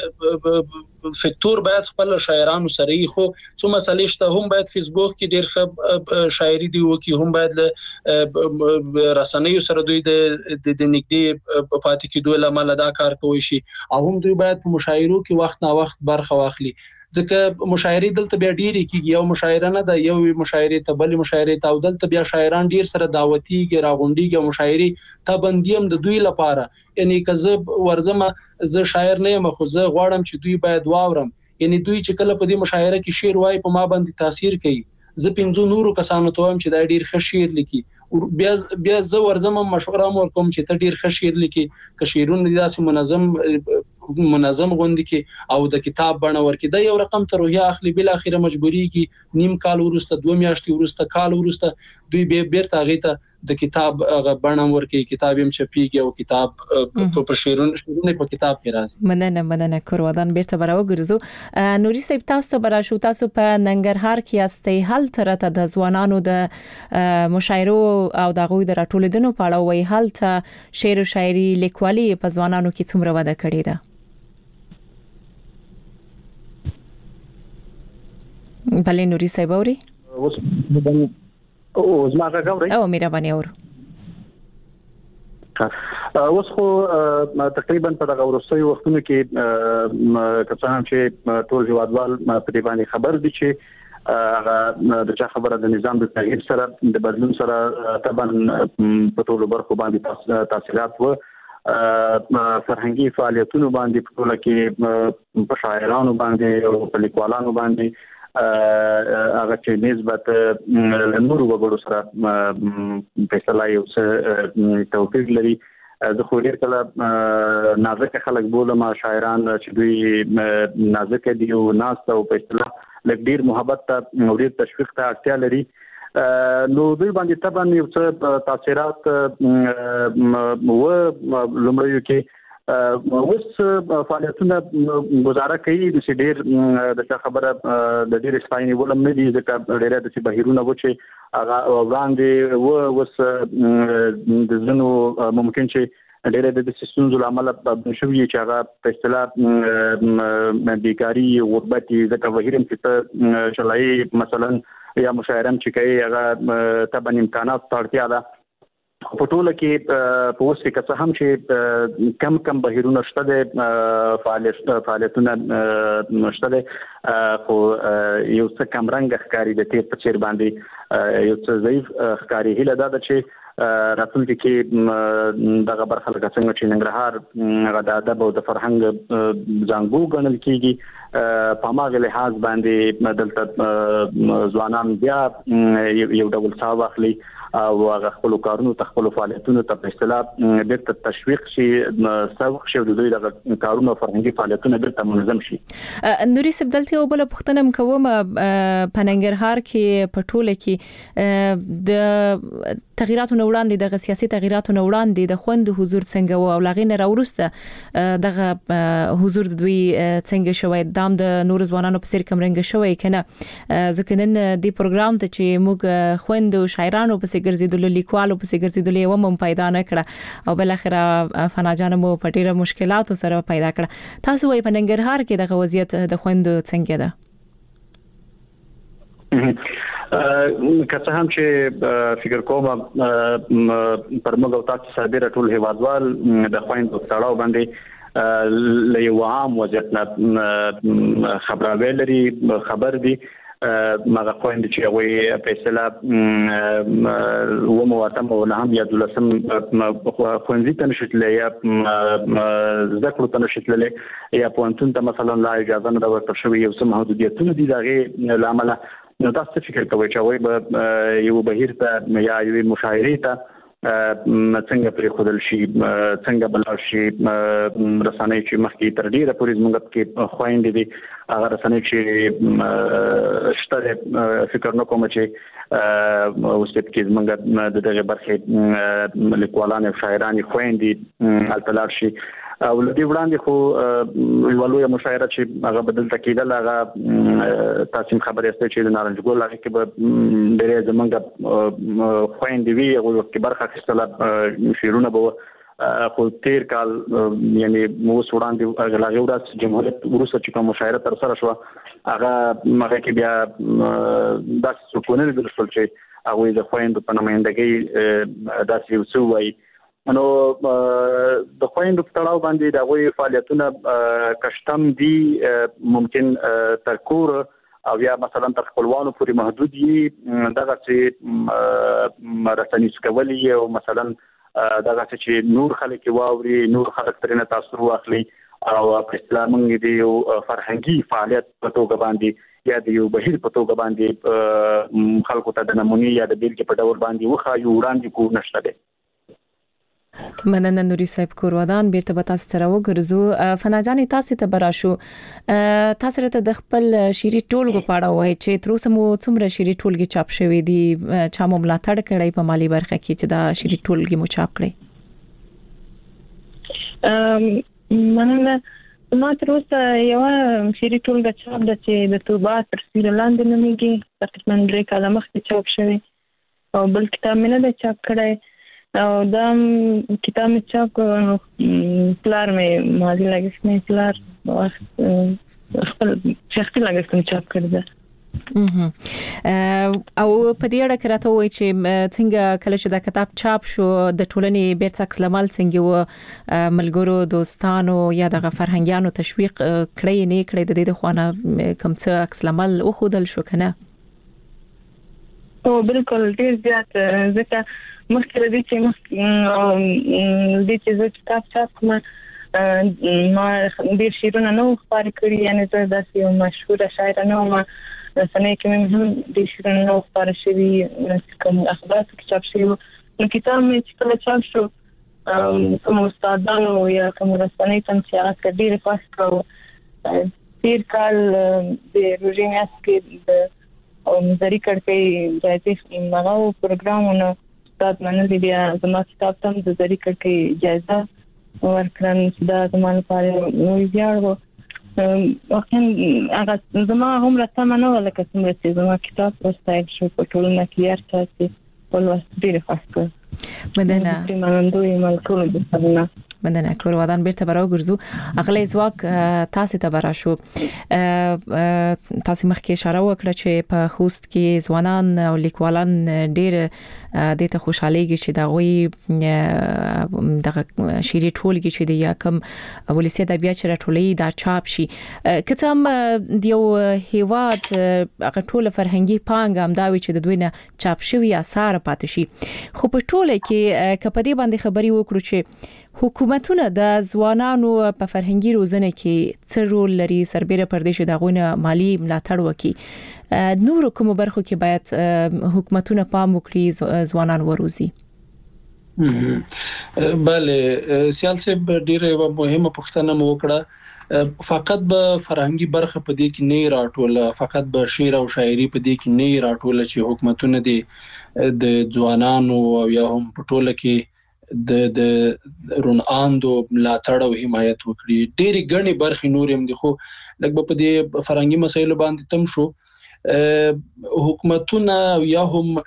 غ فکتور باید خپل شاعرانو سره یې خو څو مسلې شته، هم باید فیسبوک کې ډېر ښه شاعري دی وکي، هم باید رسنیو سره دوی د د نږدې پاتې کېدو لامل دا کار کوي شي، او هم دوی باید په مشاعرو کې وخت نه وخت برخه واخلي. ځکه مشاعري دلته بیا ډیری کیږي، یو مشاعره نه ده، یو مشاعره ته بل مشاعره ته او دلته بیا شاعران ډیر سره دعوتي کې راغونډيږي او مشاعري ته بندیم د دوی لپاره. یعنی کذب ورزمه زه شاعر نه یم، خو زه غواړم چې دوی باید واورم. یعنی دوی چې کله په دې مشاعره کې شعر وایي په ما باندې تاثیر کوي. زه پنځو نورو کسانو ته وایم چې دا ډیر ښه شعر لیکي، بیا بیا زه ورزمه مشوره مور کوم چې ته ډیر ښه شعر لیکي، که شعرونه داسې منظم منظم غوندي کې او د کتاب بڼه ورکې دا یو رقم ته روحیه اخلي، بل اخیره مجبوریږي نیم کال ورسته دوه میاشتې ورسته کال ورسته دوی به بیرته غیته د کتاب بڼه ورکې، کتاب هم چپیږي او کتاب په شعرونه شعرونه په کتاب کې راځي. مننه مننه کورودان بیرته براو ګرځو. نوري صاحب تاسو ته برا شو، تاسو په ننګرهار کې استي حل ترته د ځوانانو د مشاعرو او د غوي د راټولیدنو په اړه وی حل ته شعر او شاعري لیکوالي په ځوانانو کې څومره وده کړې ده؟ بله نوري صاحب اوري اوس او زما غاوري او میرا باندې اور اوس خو تقریبا په دغه ورسوي وختونو کې کسان چې ټول هیوادوال په دې باندې خبر دي چې هغه د چا خبره د نظام د تغییر سره د بدلون سره طبعا په ټولو برخو باندې تاثیرات و فرهنګي فعالیتونو باندې په ټوله کې په شاعرانو باندې او په لیکوالانو باندې هغه چې نسبت نورو وګړو سره فیصله یو څه توپیر لري. زه خو ډېر کله نازک خلک بولم شاعران چې دوی نازک دي او ناست او په اصطلاح لږ ډېر محبت ته او ډېر تشویق ته اړتیا لري. نو دوی باندې طبعا یو څه تاثیرات و لمړیو کې اوس فعالیتونه گزاره کوي د ډېر د خبره د ډېر سپایني ولم نه دي ځکه ډېر د بهیرونه و چې هغه وړاندې و اوس د زنو ممکن چې ډېر د سیستم عمل شوی چې هغه په اصطلاح بیکاری غربت ځکه بهیرم چې شلای مثلا یا مشاعرم چې کوي هغه طبعا امکانات اړتیا ده په ټوله کې په اوس کې څه هم چې کم کم بهیرونه شته د فعالیت فعالیتونه شته د خو یو څه کم رنګ ښکاری د تیر په چیر باندې یو څه ضعیف ښکاری هله ده چې راتلونکي کې دغه برخه لکه څنګه چې ننګرهار د ادب او د فرهنګ ځانګو ګڼل کېږي په ماغه لحاظ باندې دلته ځوانان بیا یو ډول څه واخلي او هغه خپل کارونو تخپل فعالیتونو ته په اصطلاح د تشویق شي سبق شي د دوی د کارونو فرهنګي فعالیتونه بیرته منظم شي. نوري سبدلتي او بل پختنم کوم په ننګرهار کې په ټوله کې د تغیراتو وړاندې د سیاسي تغیراتو وړاندې د خوند حضور څنګه او لاغینه راورسته دغه حضور د دوی څنګه شوی دام د نور ځوانانو په سر کمرنګ شوی کنه ځکه نن دی پروګرام ته چې موږ خوند او شاعرانو په سر ګرځیدل لیکوالو په سر ګرځیدل یو مم پیدا نه کړه او بل اخره فناجان مو په ډیره مشکلاتو سره پیدا کړه. تاسو وايي په ننګرهار کې دغه وضعیت د خوند څنګه ده؟ که څه هم چې فکر کوم پر موږ او تاسو سره ټول هیوادوال د خويند تړاو باندې له یو عام وضعیت خبره لري خبر دي مغه خويند چې وي په اصطلاح و مواتم او هم یا دلسم خوندې ته نشټلې یا ذکر ته نشټلې یا پونتون ته مثلا لا اجازه نه ورکړ شوی یو څه محدودیتونه دي دغه لامل نو تاسو فکر کوئ چې وای به یو بهیر ته یا یو مشاعره ته څنګه پرې خودل شي څنګه بلار شي رسانې چې مخکې تر ډیره پورې زموږ کې خويندې دي هغه رسانې چې شته فکر نه کوم چې اوس کې زموږ د دغه برخې لیکوالان او شاعران خويندې التلار شي او لدی وړاندې خو یو لوی مشاعره چې هغه بدل تکیدل هغه تاسو خبرې ستې چې د نارنج ګل هغه کې به ډېر زمونږ خويندې وی او کې برخه اخیستله شیرونه به خو تیر کال یعنی مو وړاندې هغه ورځ جمهوریت وروسته چې کوم مشاعره تر سره شو هغه هغه کې بیا داسې سکونه لیدل شول چې هغه د خويندو په نمائندګۍ داسې وسوي نو د خويندو په تړاو باندې د غوي فعالیتونه کشتم دي ممکن تر کور او یا مثلا تر خپلوانو پورې محدود دي دغه چې رسنۍ سکولي او مثلا دغه چې نور خلک واوري نور خلک ترنه تاثیر واخلي او په اصطلاح موږ دی یو فرهنګي فعالیت په توګه باندې یا د یو بهیر په توګه باندې خلکو ته د نمونې یا د بیلګې په ډول باندې وخا یو وړاندې کو نشته ده. مننه نوري صاحب کورودان بیرته به تاسو سره وګرځو. فناجان تاسو ته براشو تاسو ته د خپل شيري ټولګو پاړه وای چې تر اوسه مو څومره شيري ټولګي چاپ شوې دي چا مو ملاتړ کړی په مالی برخه کې چې دا شيري ټولګي مو چاپ کړی؟ ام مننه ما تر اوسه یو شيري ټولګه چاپ د چې د توبه تر سیر لاندې نوميږي تقریبا درې کاله مخکې چاپ شوی او بل کتاب مې نه چاپ کړی او دا کتاب مې چاپ پلار مې ماضي لګښت مې پلار خپل شخصي لګښت مې چاپ کړی ده. او په دې اړه راته وایي چې څنګه کله چې دا کتاب چاپ شو د ټولنې بیرته عکس العمل څنګه و ملګرو دوستانو یا د فرهنګیانو تشویق کړی نه کړی د دې د خوانه کوم څه عکس العمل او خودل شو کنه؟ او بالکل ډیر زیات ځکه مخکې د دې چې مخکې د دې چې کتاب چاپ کوم ما ډیر شیرونه نو خبرې کړې یعنی زه داسې یو مشهور شاعر نه وم رسنۍ کې مې هم ډیر شیرونه نو خبرې شوي کوم اخبار کې چاپ شوي نو کتاب مې چې کله چاپ شو کوم استادانو یا کوم رسنۍ ته چې هغه ډیر پاس کړو تیر کال د روژې میاشت کې د او نظری کړکۍ جایزه مغاو پروګرامونه ستاسو باندې بیا زما کتاب تم د نظری کړکۍ جایزه ورکړم دا زموږ لپاره نوې ویاړ واقعا هغه زما هم راته منو لکه څنګه چې زما کتاب پوسټایل شو په ټولنه کې هر څه چې په لوست ډیر خوښ مننه منندوی ملکو د سبنا مننه کور ودان بیرته براو ګرځو اغلی زواک تاسو ته برا شو تاسو مخکې اشاره وکړه چې په خوست کې ځوانان او لیکوالان ډیر د ته خوشاليږي چې دا وی د شيري ټولګي چې د یا کم ولسی ادبیات چې راټولې دا چاپ شي کته دیو هیواد هغه ټول فرهنګي پانګ هم دا وی چې د دوی نه چاپ شوی اثار پاتې شي خو په ټوله کې کپدې باندې خبري وکړو چې حکومتونه د ځوانانو په فرهنګي روزنه کې څه رول لري سربېره پردیش دغونه مالی ملاتړ وکړي نور کوم برخو کې باید حکومتونه پام وکړي ځوانان وروزي بله سیاسي ډیره مهمه پوښتنه مو وکړه فقط به فرهنګي برخه په دې کې نه راټوله فقط به شعر او شاعري په دې کې نه راټوله چې حکومتونه دي د ځوانانو او یا هم په ټوله کې د د روناندو ملاتړ او حمایت وکړي ډېری غني برخې نور هم دي خو لکه په دې فرهنګي مسایلو باندې تم شو حکومتونه یا هم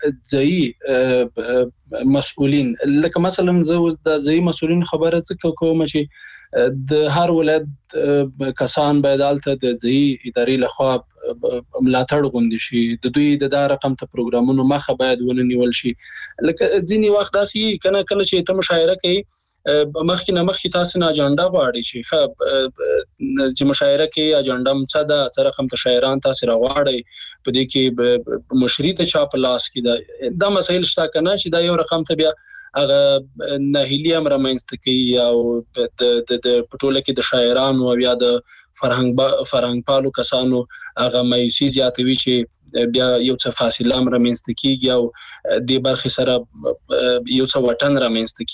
ځای مسؤلین لکه مثلا زه د ځای مسؤلین خبره څه کوم چې د هر ولایت کسان باید الته د ځای ادارې لخوا ملاتړ غوندي شي د دوی د دا رقم ته پروګرامونو مخه باید وننیول شي لکه ځینی وخت داسي کنه کله چې ته مشاعره کوي مخکې نه مخکې تاسو نه اجنډا غواړي چې ښه چې مشاعره کې اجنډا څه ده څه رقم ته شاعران تاسو راغواړي په دې کې مشري ته چا په لاس کې ده دا مسایل شته کنه چې دا یو رقم ته بیا هغه ناهیلی امر مینځته کوي او د د پټوله کې د شاعرانو او یا د فرهنګ فرهنګ پالو کسانو هغه مایوسی زیاتوي چې بیا یو څه فاصله امر مینځته کیږي او د برخې سره یو څه وطن را مینځته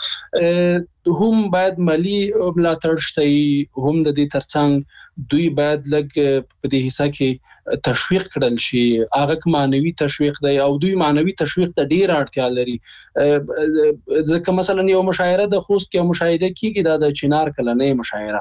کیږي هم باید مالی ملاتړ شته هم د دې ترڅنګ دوی باید لګ په دې حصہ کې تشویق کړل شي هغه معنوي تشویق دی او دوی معنوي تشویق ته ډیر اړتیا لري ځکه مثلا یو مشاعره د خوست کې مشاهده کیږي د چنار کلنې مشاعره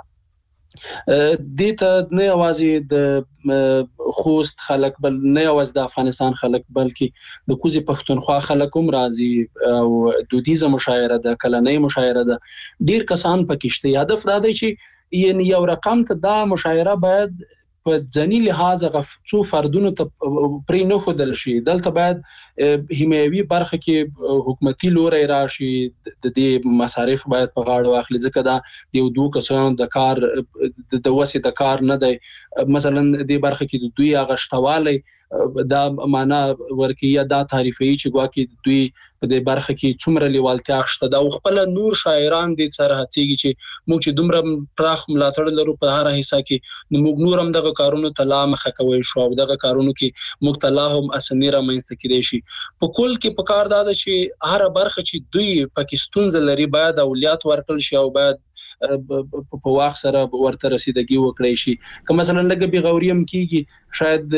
د ته نه اوازې د خوست خلک بل نه اواز د افغانستان خلک بلکې د کوزي پښتونخوا خلک هم راځي او دودیزه مشاعره د کلنې مشاعره د ډیر کسان پکشته هدف دا دی چې یعنی یو رقم ته دا مشاعره باید په ځنی لحاظ غفڅو فردونو ته پرې نه خودل شي دلته باید حمایوي برخه کې حکومتي لوري راشي د دې مصارف باید په غاړه واخلي ځکه دا یو دوه کسان د کار د وسې د کار نه دی مثلا د برخه کې د دوی غشتواله دا معنا ورکی یا دا تعریفي چې ګواکې دوی په دې برخه کې څومره لیوالتیا شته دا خپل نور شاعران دي سره هڅيږي چې موږ چې دومره پراخ ملاتړ لرو په هر حصہ کې موږ نور هم دغه کارونو ته لا مخه کوي شو او دغه کارونو کې موږ ته لا هم اسنیره مینځته کېږي شي په کول کې په کار دا چې هر برخه چې دوی پاکستان زلري باید اولیات ورکړل شي او باید په واخ سره ورته رسیدګي وکړي شي که مثلا لګ بي غوریم کیږي شاید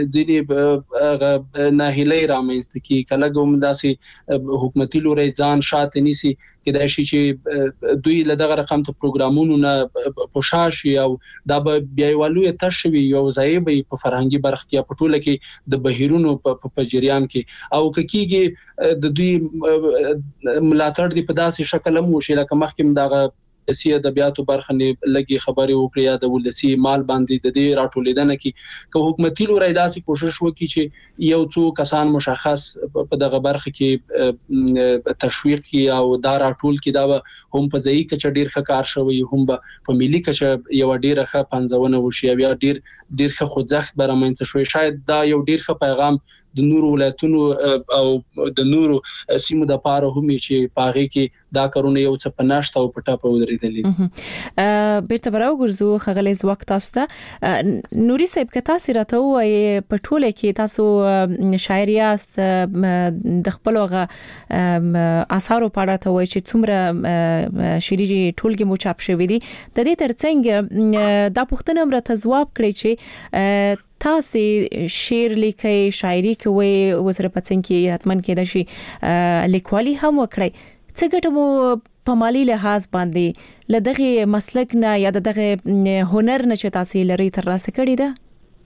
ځینې ناهیلي رامنځته کی کله کوم داسې حکومتي لوري ځان شاته نيسي کېدای شي چې دوی له دغه رقم ته پروګرامونو نه پوښاشي او دا به بیا ولوي تشوي یو ځای به په فرهنګي برخه کې په ټوله کې د بهیرونو په جریان کې او کېږي د دوی ملاتړ دی په داسې شکل مو شي لکه مخکې دغه سی ادبیاتو برخه نه لګي خبري وکړي یا د ولسی مال باندې د دې راټولیدنه کې که حکومتي لوري داسې کوشش وکړي چې یو څو کسان مشخص په دغه برخه کې تشویق کی او دا راټول کی دا هم په ځای کې چې ډیر ښه کار شوی هم په ملي کې یو ډیر ښه پنځونه وشي یا ډیر ډیر ښه خوځښت برامنځ شوی شاید دا یو ډیر ښه پیغام د نورو ولایتونو او د نورو سیمو د پاره هم چې پاغي کې دا کارونه یو څه پناشته او پټه په ودرېدلې. بیرته براو ګرځو خغلې وخت تاسو ته نوري صاحب کتا سیرته وای په ټوله کې تاسو شاعر یاست د خپل وغه اثارو په اړه ته وای چې څومره شعري ټولګي مو چاپ شوی دي د دې ترڅنګ دا پوښتنه مرته جواب کړی چې تاسو شعر لیکي شاعري کوي وسره پڅن کې حتمن کې د شي لیکوالي هم وکړي څه ګټه مو په مالی لحاظ باندې لدغه مسلک نه یا دغه هنر نه چې تاسو لري تر راسه کړی ده؟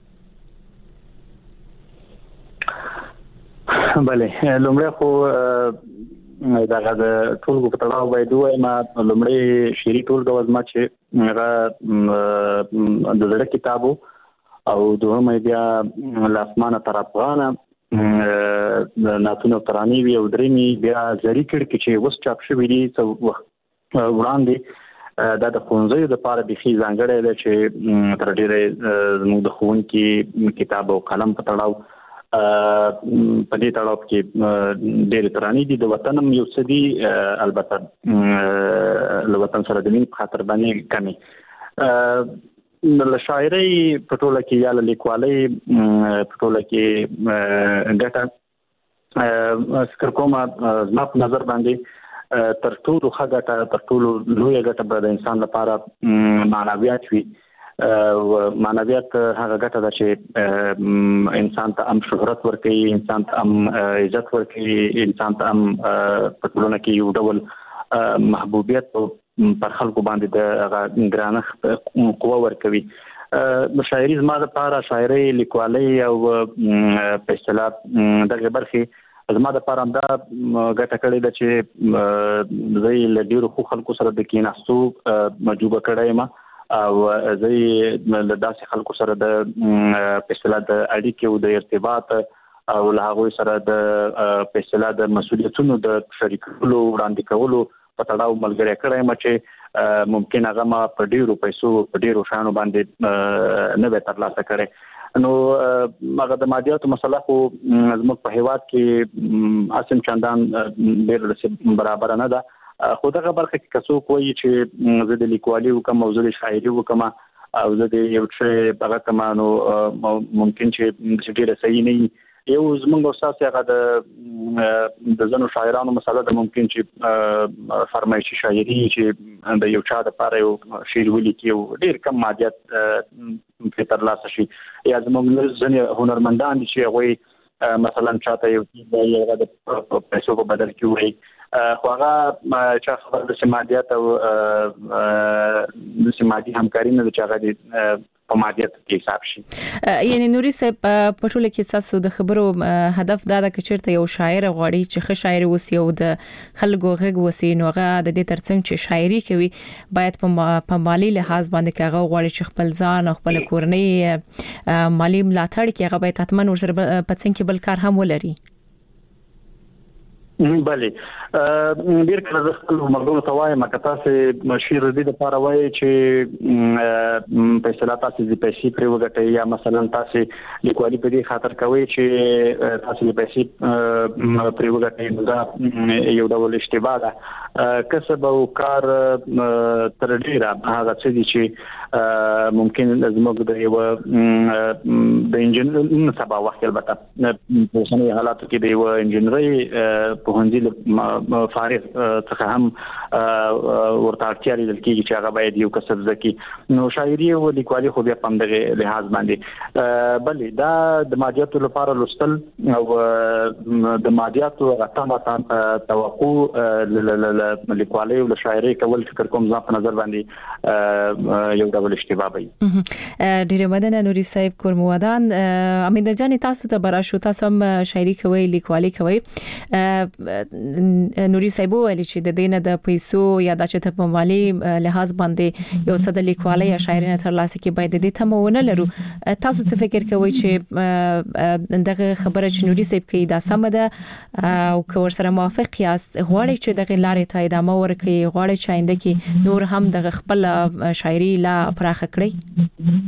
بله لومړی خو دغه د ټولګو په تړاو باید وایم لومړی شعري ټولګه وزما چې هغه د زړه کتابو او دوهم بیا لاسمانه تر افغانه ناتونه ترانی وی او درېمي بیا زری کړ کې چې وس چاپ شوی دي څو وړاندې دا د خونځي د پاره د خي ځانګړی دی چې تر ډیره زموږ د خونکي کتاب او قلم په تړاو په دې تړاو کې ډېر ترانی دي د وطنم یو څه دي البته له وطن سره د مين خاطر باندې کمی د شاعري په ټوله کې یا لیکوالي په ټوله کې ګټه فکر کوم زما په نظر باندې تر ټولو ښه ګټه تر ټولو لوی ګټه د انسان لپاره معنویات وي معنویات هغه ګټه ده چې انسان ته هم شهرت ورکوي انسان ته هم عزت ورکوي انسان ته هم په ټولنه کې یو ډول محبوبیت پر خلکو باندې د ګرانښت قوه ورکوي. شاعري زما لپاره شاعري لیکوالي او په اصطلاح دغه برخه زما لپاره دا ګټه کړې ده چې زه له ډیرو خلکو سره د کیناستو مجبور کړم او زه له داسې خلکو سره د په اصطلاح د اړیکې او د ارتباط او له هغه سره د په اصطلاح د مسؤلیتونو د شریکولو وړاندې کولو په تړاو ملګری کړم چې ممکن هغه ما په ډیرو پیسو په ډیرو شانو باندې نه به ترلاسه کړي نو هغه د مادیاتو مسله خو زموږ په هیواد کې اسیم چندان ډیر برابر نه ده خو دغه برخه کې کسو کوی چې زه د لیکوالي وکم او زه د شاعري وکم او زه د یو څه هغه کمانو ممکن چې ډیره صحیح نه یو زمونږ استاد هغه د د زنو شاعرانو مسله د ممکن چې فرمایشي شاعري چې د یو چا د پاره یو شعر ولیکي او ډیر کم مادیات په ترلاسه شي یا زمونږ ځنې هنرمندان دي چې هغه مثلا چاته یو د پیسو په بدل کې وایي خو هغه چې خبر د مادیات او د مادي همکاري نه چې هغه په مادیات کې حساب شي یعنی نوري صاحب په ټوله کې تاسو د خبرو هدف دا ده چې چیرته یو شاعر غواړي چې ښه شاعر وسی او د خلکو غږ وسی نو هغه د دې ترڅنګ چې شاعري کوي باید په مالی لحاظ باندې هغه غواړي چې خپل ځان او خپل کورنۍ مالی ملاتړ کوي هغه باید حتمن ورسره پڅن کې بل کار هم ولري. بله ډیر کله د خپل مرګونو ته وایم چې تاسو مشیر دې د پاره وایي چې په اصطلاح تاسو د پیسې پر وګټي یا مثلا تاسو لیکوالي په دې خاطر کوي چې تاسو د پیسې پر وګټي دا یو ډول اشتباه ده کسب او کار تر ډیره هغه څه دي چې ممکن زموږ د یو د انجن سبا وخت البته په څنګه حالاتو کې د یو انجنیري په هندي فارغ څخه هم ورته اړتیا لري چې هغه باید یو کسب زکي نو شاعري او لیکوالي خو بیا په دغه لحاظ باندې بلې دا د مادیاتو لپاره لوستل او د مادیاتو غټه توقع لیکوالي او شاعري کول فکر کوم ځان په نظر باندې یو ډول اشتباه وي. ډیره مننه نوري صاحب کورموادان امید جان تاسو ته براشو تاسو هم شاعري کوي لیکوالي کوي نوري صاحب ویل چې د دینه د پیسو یا د چته په مالی لحاظ باندې یو څه د لیکوالي یا شاعري نه ترلاسه کې باید د دې تمونه لرو تاسو څه فکر کوئ چې دغه خبره چې نوري صاحب کوي دا سم ده او که ورسره موافق یاست غواړئ چې دغه لارې ته ادامه ورکړئ غواړئ چې آینده کې نور هم دغه خپل شاعري لا پراخه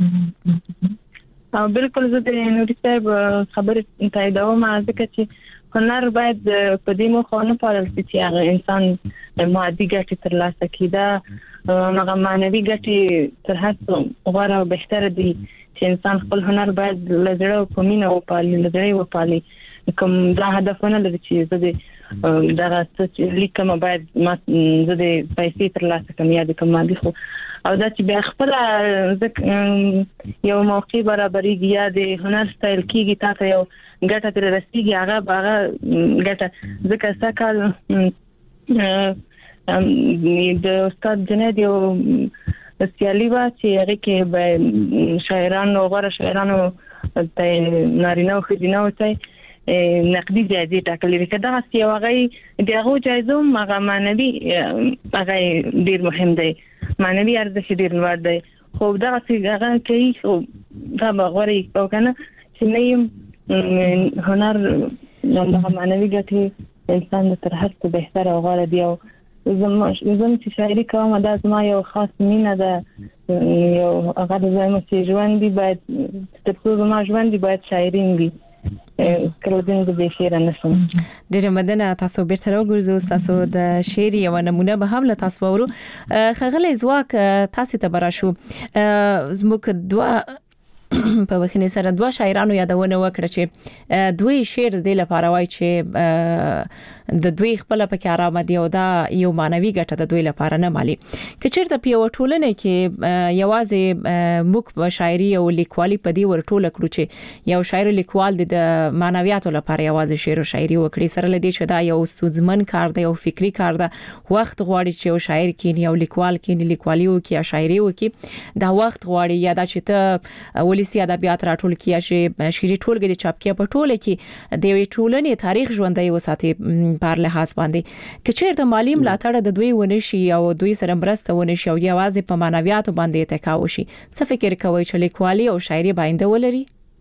کړئ؟ بالکل زه د نوري صاحب خبره تاییدوم ځکه چې هنر باید په دې مخه نه پالل چې هغه انسان مادي ګټه ترلاسه کړي دا هغه معنوي ګټه تر هڅه غوړه او بهتره دي چې انسان خپل هنر باید لږه په مینه او پالي لږه و پالي کوم دا هدفونه لري چې زه دا چې لیکم باید ما زه د پیسې ترلاسه کوم یا د کوم مادي خو او دا چې بیا خپل یو موقع برابرېږي یا د هنر سټایل کېږي تاسو یو ګټه تر رسیدي هغه هغه ګټه ځکه سکهال د استاد جنید یو سیالي وا چې هغه کې به شاعرانو غوړ شاعرانو ته نارینه او ښځینه وته نقدي جایزې ټاکلې وي کدا چې هغه دغه جایزو هغه معنوي هغه ډیر مهم دی معنوي ارزښت ډیر لوړ دی خو دا چې هغه کوي خو دا غوړي او کنه چې نه هنر هغه معنوي ګټه انسان تر هر څه بهتر او غوړ دی او زما زما چې شاعري کوم دا زما یو خاص مینه ده یو هغه د زما چې ژوند دی باید تر څو زما ژوند دی باید شاعري وي کله دې د شعر نشم ډېر مدنه تاسو بیرته راوګرځو تاسو د شعر یو نمونه به هم له تاسو ورو خغلی زواک تاسو ته براشو زموږ دوا په وخت سره دوا شاعرانو یادونه وکړه چې دوی شعر د لپاره وای چې د دوی خپل په آرام دي او دا یو مانوي ګټه د دوی لپاره نه مالي کچېرته په یو ټولنه کې یوازې موږ شاعري او لیکوالي په دې ورټوله کړو چې یو شاعر لیکوال د مانویاتو لپاره یوازې شعر او شاعري وکړي سره لدی چې دا یو ستونزمن کار دی او فکری کار دی وخت غواړي چې یو شاعر کینی او لیکوال کینی لیکوالي وکړي یا شاعري وکړي دا وخت غواړي یا دا چې ته ولسی ادبیات راټول کیږي چې شعري ټولګي د چاپ کې په ټوله کې د یوې ټولنې تاریخ ژوندۍ وساتي پر لحاظ باندې کچېرته مالی ملاتړ د دوی ونشي او دوی سره مرسته ونشي او یوازې په معنویاتو باندې تکاو شي څه فکر کوي چې لیکوالي او شاعري باندې ولري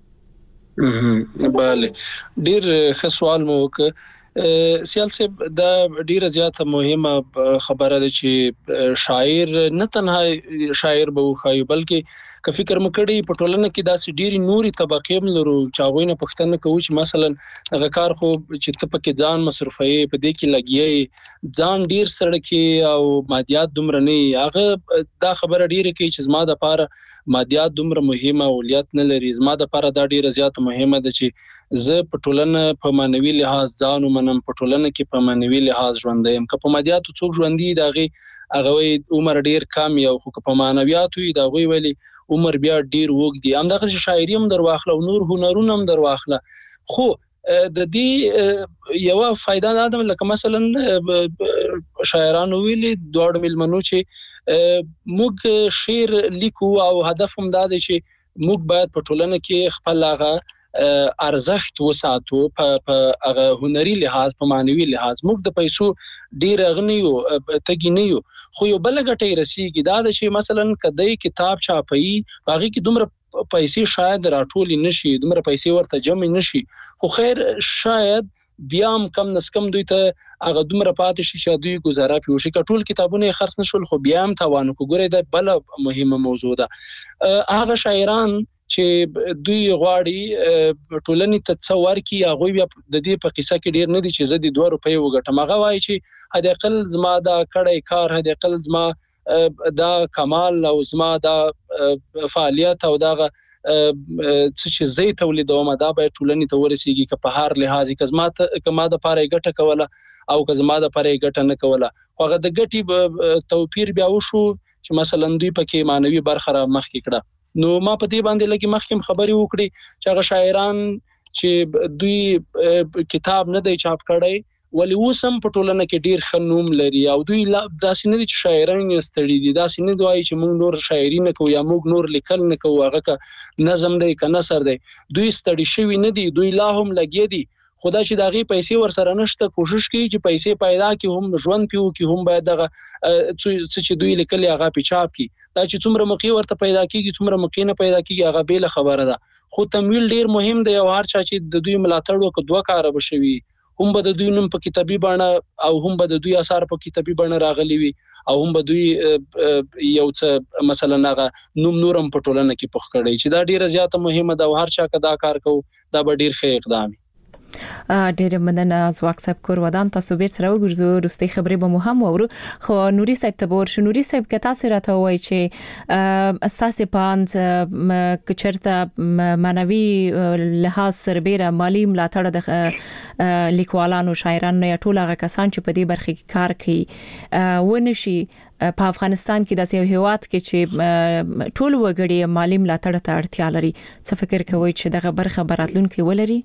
bale ډیر ښه سوال مو وکړ سیاسي دا ډیره زیاته مهمه خبره ده چې شاعر نه تنها شاعر به وخایي بلکې که فکر مکړی په ټولنه کې داسې ډیری نوري طبقې هم لرو چې هغه نه پښتنه کوي چې مثلا هغه کار خو چې ته پکې ځان مصرفي په دې کې لګیي ځان ډیر سره کې او مادیات دومره نه هغه دا خبره ډیره کوي چې زما د پاره مادیات دومره مهمه اولیت نه لري زما د پاره دا ډیره زیاته مهمه ده چې زه په ټولنه په مانوي لحاظ ځان ومنم په ټولنه کې په مانوي لحاظ ژوند یم که په مادیاتو څوک ژوند دي داغي هغه عمر ډیر کم یو خو په مانویاتو دی داغي ویلي عمر بیا ډیر وګ دي همدغه شاعري هم درواخله او نور هنرونه هم درواخله خو د دې یو فائدہ دا ده لکه مثلا شاعرانو ویلي دوړ ملمنو چې موږ شعر لیکو او هدف هم دا دی چې موږ باید په ټولنه کې خپل هغه ارزښت وساتو په هغه هنري لحاظ په معنوي لحاظ موږ د پیسو ډیر غنیو تګینیو خو یو بل غټي رسیږي دا د شي مثلا کدی کتاب چاپي باغی کې دومره پیسې شاید راټول نشي دومره پیسې ورته جمع نشي خو خیر شاید بیا هم کم نس کم دوی ته هغه دومره پاتې شي چې دوی گزاره پیوشي کټول کتابونه خرڅ نشول خو بیا هم توان کو ګوره دا بل مهمه موضوع ده هغه شاعران چې دوی غواړي ټولنې ته تصور کی هغه بیا د دې په قصه کې ډیر نه دي چې زه د دوه روپۍ وګټم هغه وایي چې هدا اقل زما دا کړی کار هدا اقل زما دا کمال او زما دا فعالیت او دا چې زه تولیدوم دا به ټولنې ته ورسیږي که په هر لحاظ کې زما ته کما د پاره ګټه کوله او که زما د پاره ګټه نه کوله خو هغه د ګټي توپیر بیا وشو چې مثلا دوی پکې مانوي برخه را مخ کې کړه نو ما په دې باندې لګي مخکې خبرې وکړي چې هغه شاعران چې دوی کتاب نه دی چاپ کړی ولی وسم په ټولنه کې ډیر خنوم لري او دوی داسې نه دي چې شاعران یې ستړي دي داسې نه دوی چې موږ نور شاعري نه کوو یا موږ نور لیکل نه کوو هغه ک نظم دی ک نثر دی دوی ستړي شوي نه دي دوی لا هم لګي دي خدا چې داغي پیسې ور سره نشته کوشش کوي چې پیسې پیدا کی هم ژوند پیو کی هم باید دغه چې دوی لیکلي هغه پیچاپ کی دا چې څومره مقی ورته پیدا کیږي څومره مقی نه پیدا کیږي هغه بیل خبره ده خو تمویل ډیر مهم دی او هر چا چې د دوی ملاتړ وکړي دوه کار بشوي هم به د دوی نوم په کتابي باندې او هم به د دوی اثر په کتابي باندې راغلي وي او هم به دوی یو څه مثلا هغه نوم نورم په ټولنه کې پخ کړي چې دا ډیره زیاته مهمه ده او هر چا کدا کار کوي دا به ډیر ښه اقدام ډېر مننه از واکسپ کور ودان تاسو بیرته راوګرځو وروستي خبرې به مو هم وورو خو نوري صاحب ته ور شو نوري صاحب که تاسو راته وایي چې اساسي پاند کچرته معنوي لحاظ سربېره مالی ملاتړ د لیکوالانو شاعرانو یا ټول هغه کسان چې په دې برخه کې کار کوي ونشي په افغانستان کې د یو هیواد کې چې ټول وګړي مالی ملاتړ ته اړتیا لري څه فکر کوئ چې دغه برخه براتلونکو ولري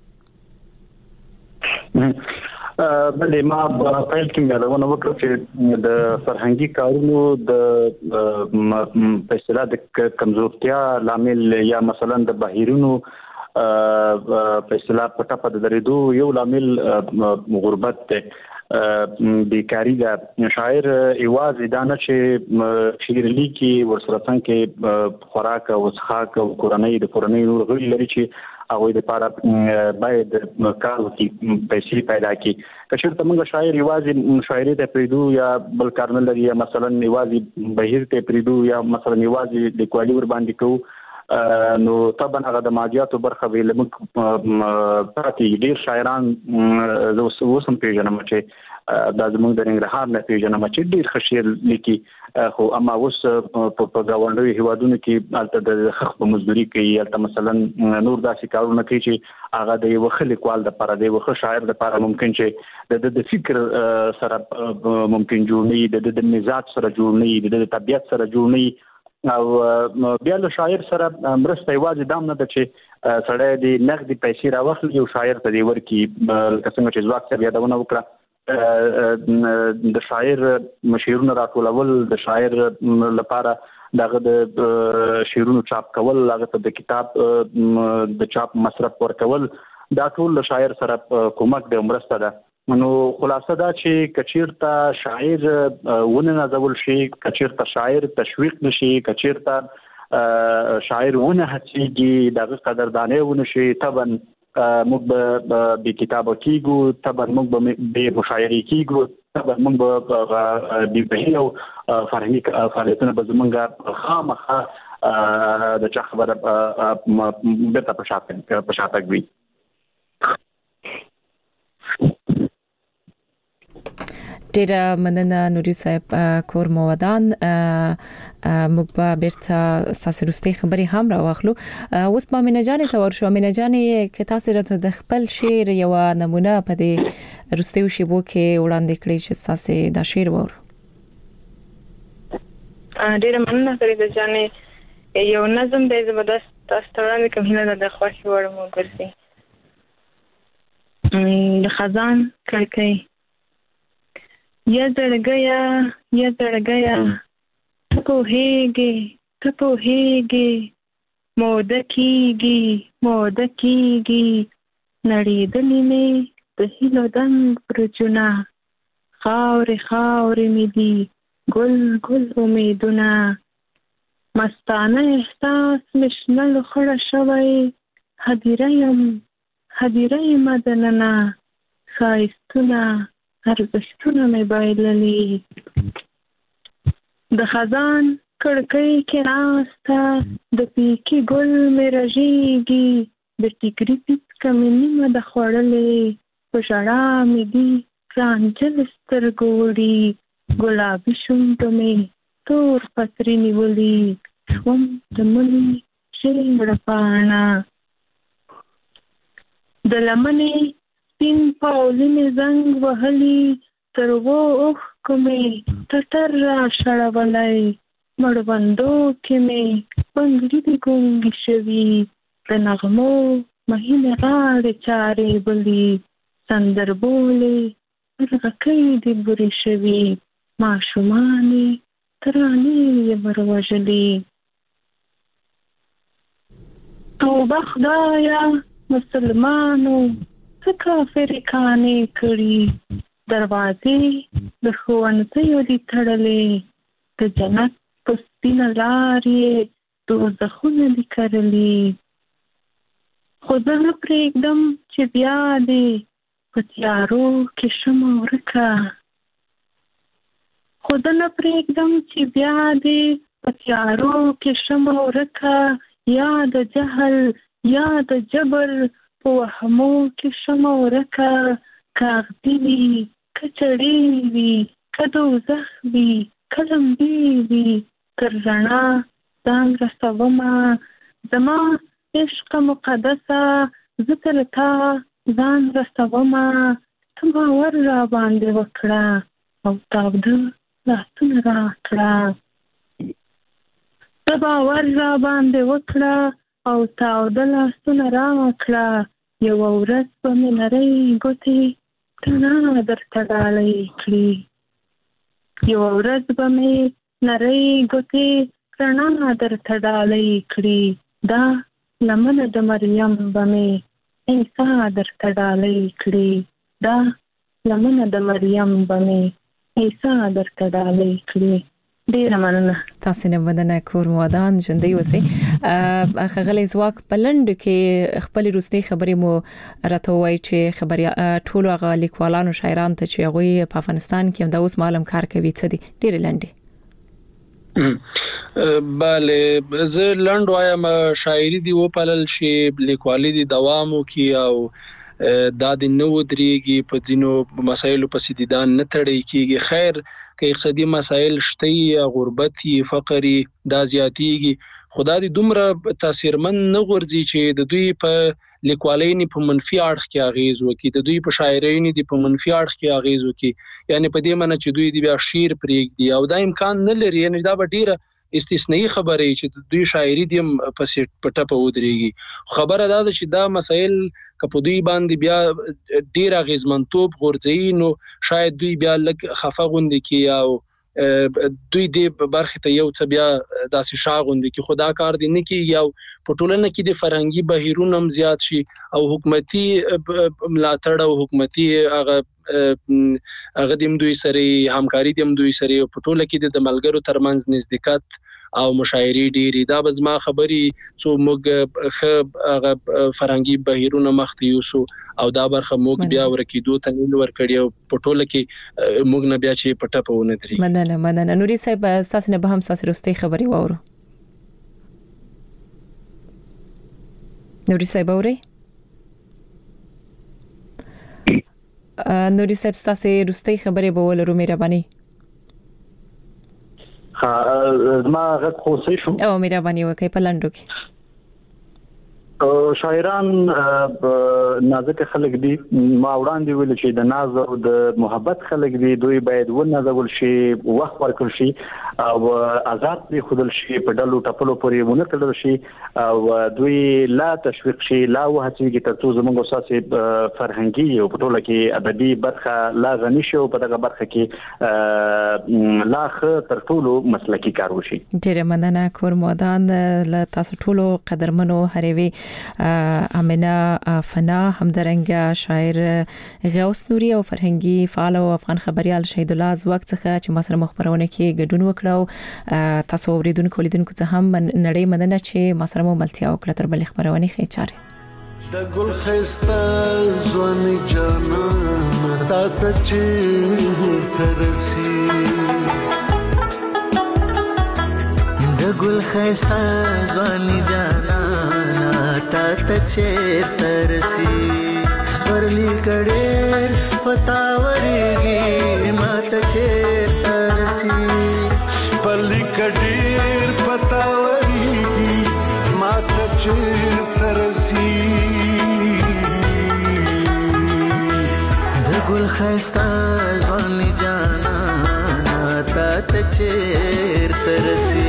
بلې ما په کې مېلونه وکړه چې د فرهنګي کارونو د په اصطلاح د کمزورتیا لامل یا مثلا د بهیرونو په اصطلاح په ټاپه د درېدو یو لامل غربت ته بیکاری ده شاعر ایواز دانه چې شعر لیکي ورسره څنګه خوراک او څښاک او کورنۍ د کورنۍ نور غړي لري چې هغه د لپاره باید کار وکړي پیسې پیدا کړي که چېرته موږ شاعر ایواز شاعري ته پریدو یا بل کار نه لري یا مثلا ایواز بهیر ته پریدو یا مثلا ایواز لیکوالي ور باندې کوو نو طبعا هغه د ماجیاتو برخه ویل موږ پاتې ډیر شاعران زه وسم پیژنم چې د زموږ د ننګرهار نه پیژنم چې ډیر خشیر لیکي خو اما اوس په گاونډي هیوادونو کې البته د خخ په مزدوري کوي البته مثلا نور داسې کارونه کوي چې هغه د یو خلیکوال د لپاره د یو شاعر د لپاره ممکن چې د فکر سره ممکن جوړ نه د مزاج سره جوړ نه د طبيعت سره جوړ نه او بیا له شاعر سره مرسته یوازې دام نه ده چې سړی د نقدي پیسې راوخلي یو شاعر ته دی ورکی لکه څنګه چې ځواک څخه یادونه وکړه د شاعر مشیرونه راټولول د شاعر لپاره دغه د شعرونو چاپ کول هغه ته د کتاب د چاپ مصرف ورکول دا ټول د شاعر سره کومک د مرسته ده نو خلاصه دا چې کچیرته شاعر ونه نازول شي کچیرته شاعر تشویق نشي کچیرته شاعر ونه هڅيږي دغه قدردانه ونه شي طبعا موږ به کتابه کیږو طبعا موږ به مشاعره کیږو طبعا موږ به د بهیو فرهنګي فعالیتونه به زمونږه خامخا د چا خبره به په شاته په شاته وي ډېر مننه نوري صاحب کور مو ودان موږ به بیرته تاسو وروستي خبري هم راوخلو اوس په امینه جان ته ورشو امینه جان کې تاسو راته د خپل شعر یو نمونه په دې وروستي شیبو کې وړاندې کړی چې تاسو دا شعر وور ډېر مننه فريده جانې یو نظم د زبردست تاسو وړاندې کوم نه د خوښي وړ مو ګرځي د خزان کړکۍ یا زړګیا یا زړګیا ته په هېږي ته په هېږي موده کېږي موده کېږي نړېدلې مې د هیلو دنګ برجونه خاورې خاورې مې دي ګل ګل امیدونه مستانه احساس مې شنه لوخړه شوی هدیره یم هدیره یم دننه ښایستونه ارزښتونه مې بایللي د خزان کړکۍ کې ناسته د پیکي ګل مې رژېږي د ټیکري پیڅکه مې نیمه ده خوړلې په ژړا مې دي رانجل سترګو وړي ګلابي شونډو مې تور پتري نیولي شوم د ملي شیړه پاڼه د لمنې سپین پاولینې زنګ وهلي تر و اوښ کومې ټټر را شړولی مړوندو کې مې بنګړي دي ګونګي شوي د نغمو مهینې غاړې چارې بلي سندربولې مرغکۍ دي بورې شوي ماشومانې ترانې یې وروژلي توبه خدایه مسلمانو څه کافرې کانې کړي دروازې د ښوونځیو دي تړلې د جنت په سپینه لار یې دوزخونه دي کرلي خو زه نه پرېږدم چې بیا دې په تیارو کې شمه ورکه خو زه نه پرېږدم چې بیا دې په تیارو کې شمه ورکه یا د جهل یا د جبر په وهمو کې شمه ورکه کاغدي وي کچړې وي که دوزخ وي که لمبې وي تر رڼا ځان رسومه زما عشق مقدسه زه تر تا ځان رسومه ته باور را باندې وکړه او تاوده لاسونه راکړه ته باور را باندې وکړه او تاوده لاسونه راکړه یوه ورځ به مې نرۍ ګوتې تڼا درته ډالۍ کړي یوه ورځ به مې نرۍ ګوتې رڼا درته ډالۍ کړي دا لمنه د مریم به مې عیسی درته ډالۍ کړي دا لمنه د مریم به مې عیسی درته ډالۍ کړي. ډیره مننه. تاسو نه مننه کور مودان ژوندۍ اوسئ. خغلی زواک بلند کې خپل روستي خبرې مو راته وای چې خبري ټول هغه لیکوالانو شاعرانو ته چې هغه په افغانستان کې د اوس معلوم کار کوي څه دي ډیره لنډي. بله زه لنډ وایم شاعري دی و پلل شي لیکوالي دی دوامو کې او دا د نو درېږي په دینو مسایلو په سیدیدان نه تړي کیږي خیر کې اقتصادي مسایل شته غربت فقري دا زیاتیږي خدای دې دومره تاثیرمن نه غورځي چې د دوی په لیکوالۍ په منفي اړخ کې اغیز وکړي د دوی په شاعرۍ نه په منفي اړخ کې اغیز وکړي یعنی په دې معنی چې دوی دې بیا شعر پرېږدي او دا امکان نه لري یعنی دا به ډیره استثنایی خبره چې دوی شاعري دیم په پټه په ودرېږي خبره دا ده چې دا مسایل کپو دوی باندې بیا ډیر غیزمنتوب غورځي نو شاید دوی بیا لږ خفه غوندي کی او دوی دې برخه ته یو څه بیا داسې شاغوندي کی خدا کار دی نه کی یو په ټولنه کې د فرهنګي بهیرونو هم زیات شي او حکومتي ملاتړ او حکومتي هغه هغه دیم دوی سره همکاري دیم دوی سره په ټوله کې د ملګرو ترمنځ نزدېکت او مشاعري ډیری دا به زما خبري څو موږ خ هغه فرهنګي بهیرونو مخته یوسو او دا برخه موږ بیا ورکیدو ته نه ورکړی او په ټوله کې موږ نه بیا چې پټه پونه دري مننه مننه نوري صاحب تاسو نه به هم تاسو رستي خبري وورو نوري صاحب اوري نوري صاحب تاسو رستي خبري به ولرو مهرباني ها ما غږ خو صحیح شو او مهرباني وکړئ په لاندو کې شاعران نازک خلک دي ما وړاندې ویل چې د ناز او د محبت خلک دي دوی باید و نازول شي وخت ورکړ شي او آزاد دي خودل شي په ډلو ټپلو پورې ونه کړل شي او دوی لا تشویق شي لا وهڅيږي ترڅو زموږ اساسي فرهنګي او په ټوله کې ادبي برخه لا غني شي او په دغه برخه کې لا خ تر ټولو مسلکي کار وشي. ډیره مننه کور مودان له تاسو ټولو قدرمنو هروي امنه فنا همدرنګ شاعر غوث نوري او فرهنګي فعال او افغان خبريال شهید الله از وخت څخه چې مسره مخبرونه کې ګډون وکړو تاسو اوریدونکو لیدونکو څخه هم نړۍ مننه چې مسره مو ملتیا وکړه تر بل خبرونه خې چاره د ګل خسته ځواني جانان تا ته چې ترسي د ګل خسته ځواني جانان تا ته چیرته رسي سپرلی کډېر پتاورېږي ما ته چیرته رسي سپرلی کډېر پتاورېږي ما ته چیرته رسي د ګل ښایسته ځواني جانانه تا ته چیرته رسي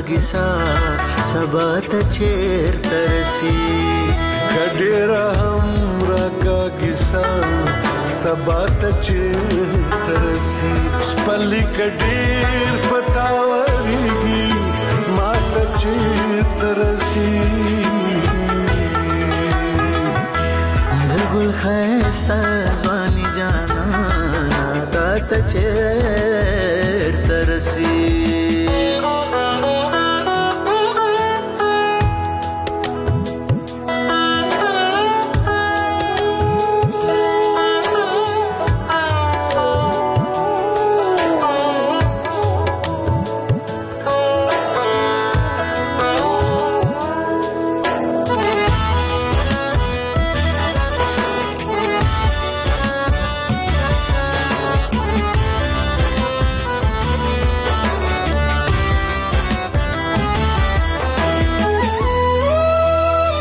کیسا سبا ته چیرته رسي کډیر هم راکا کیسا سبا ته چیرته رسي سپلی کډیر پتاوريږي ما ته چیرته رسي د ګل خسته ځواني جانا تا ته چیرته رسي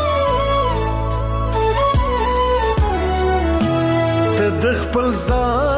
د خپل ځان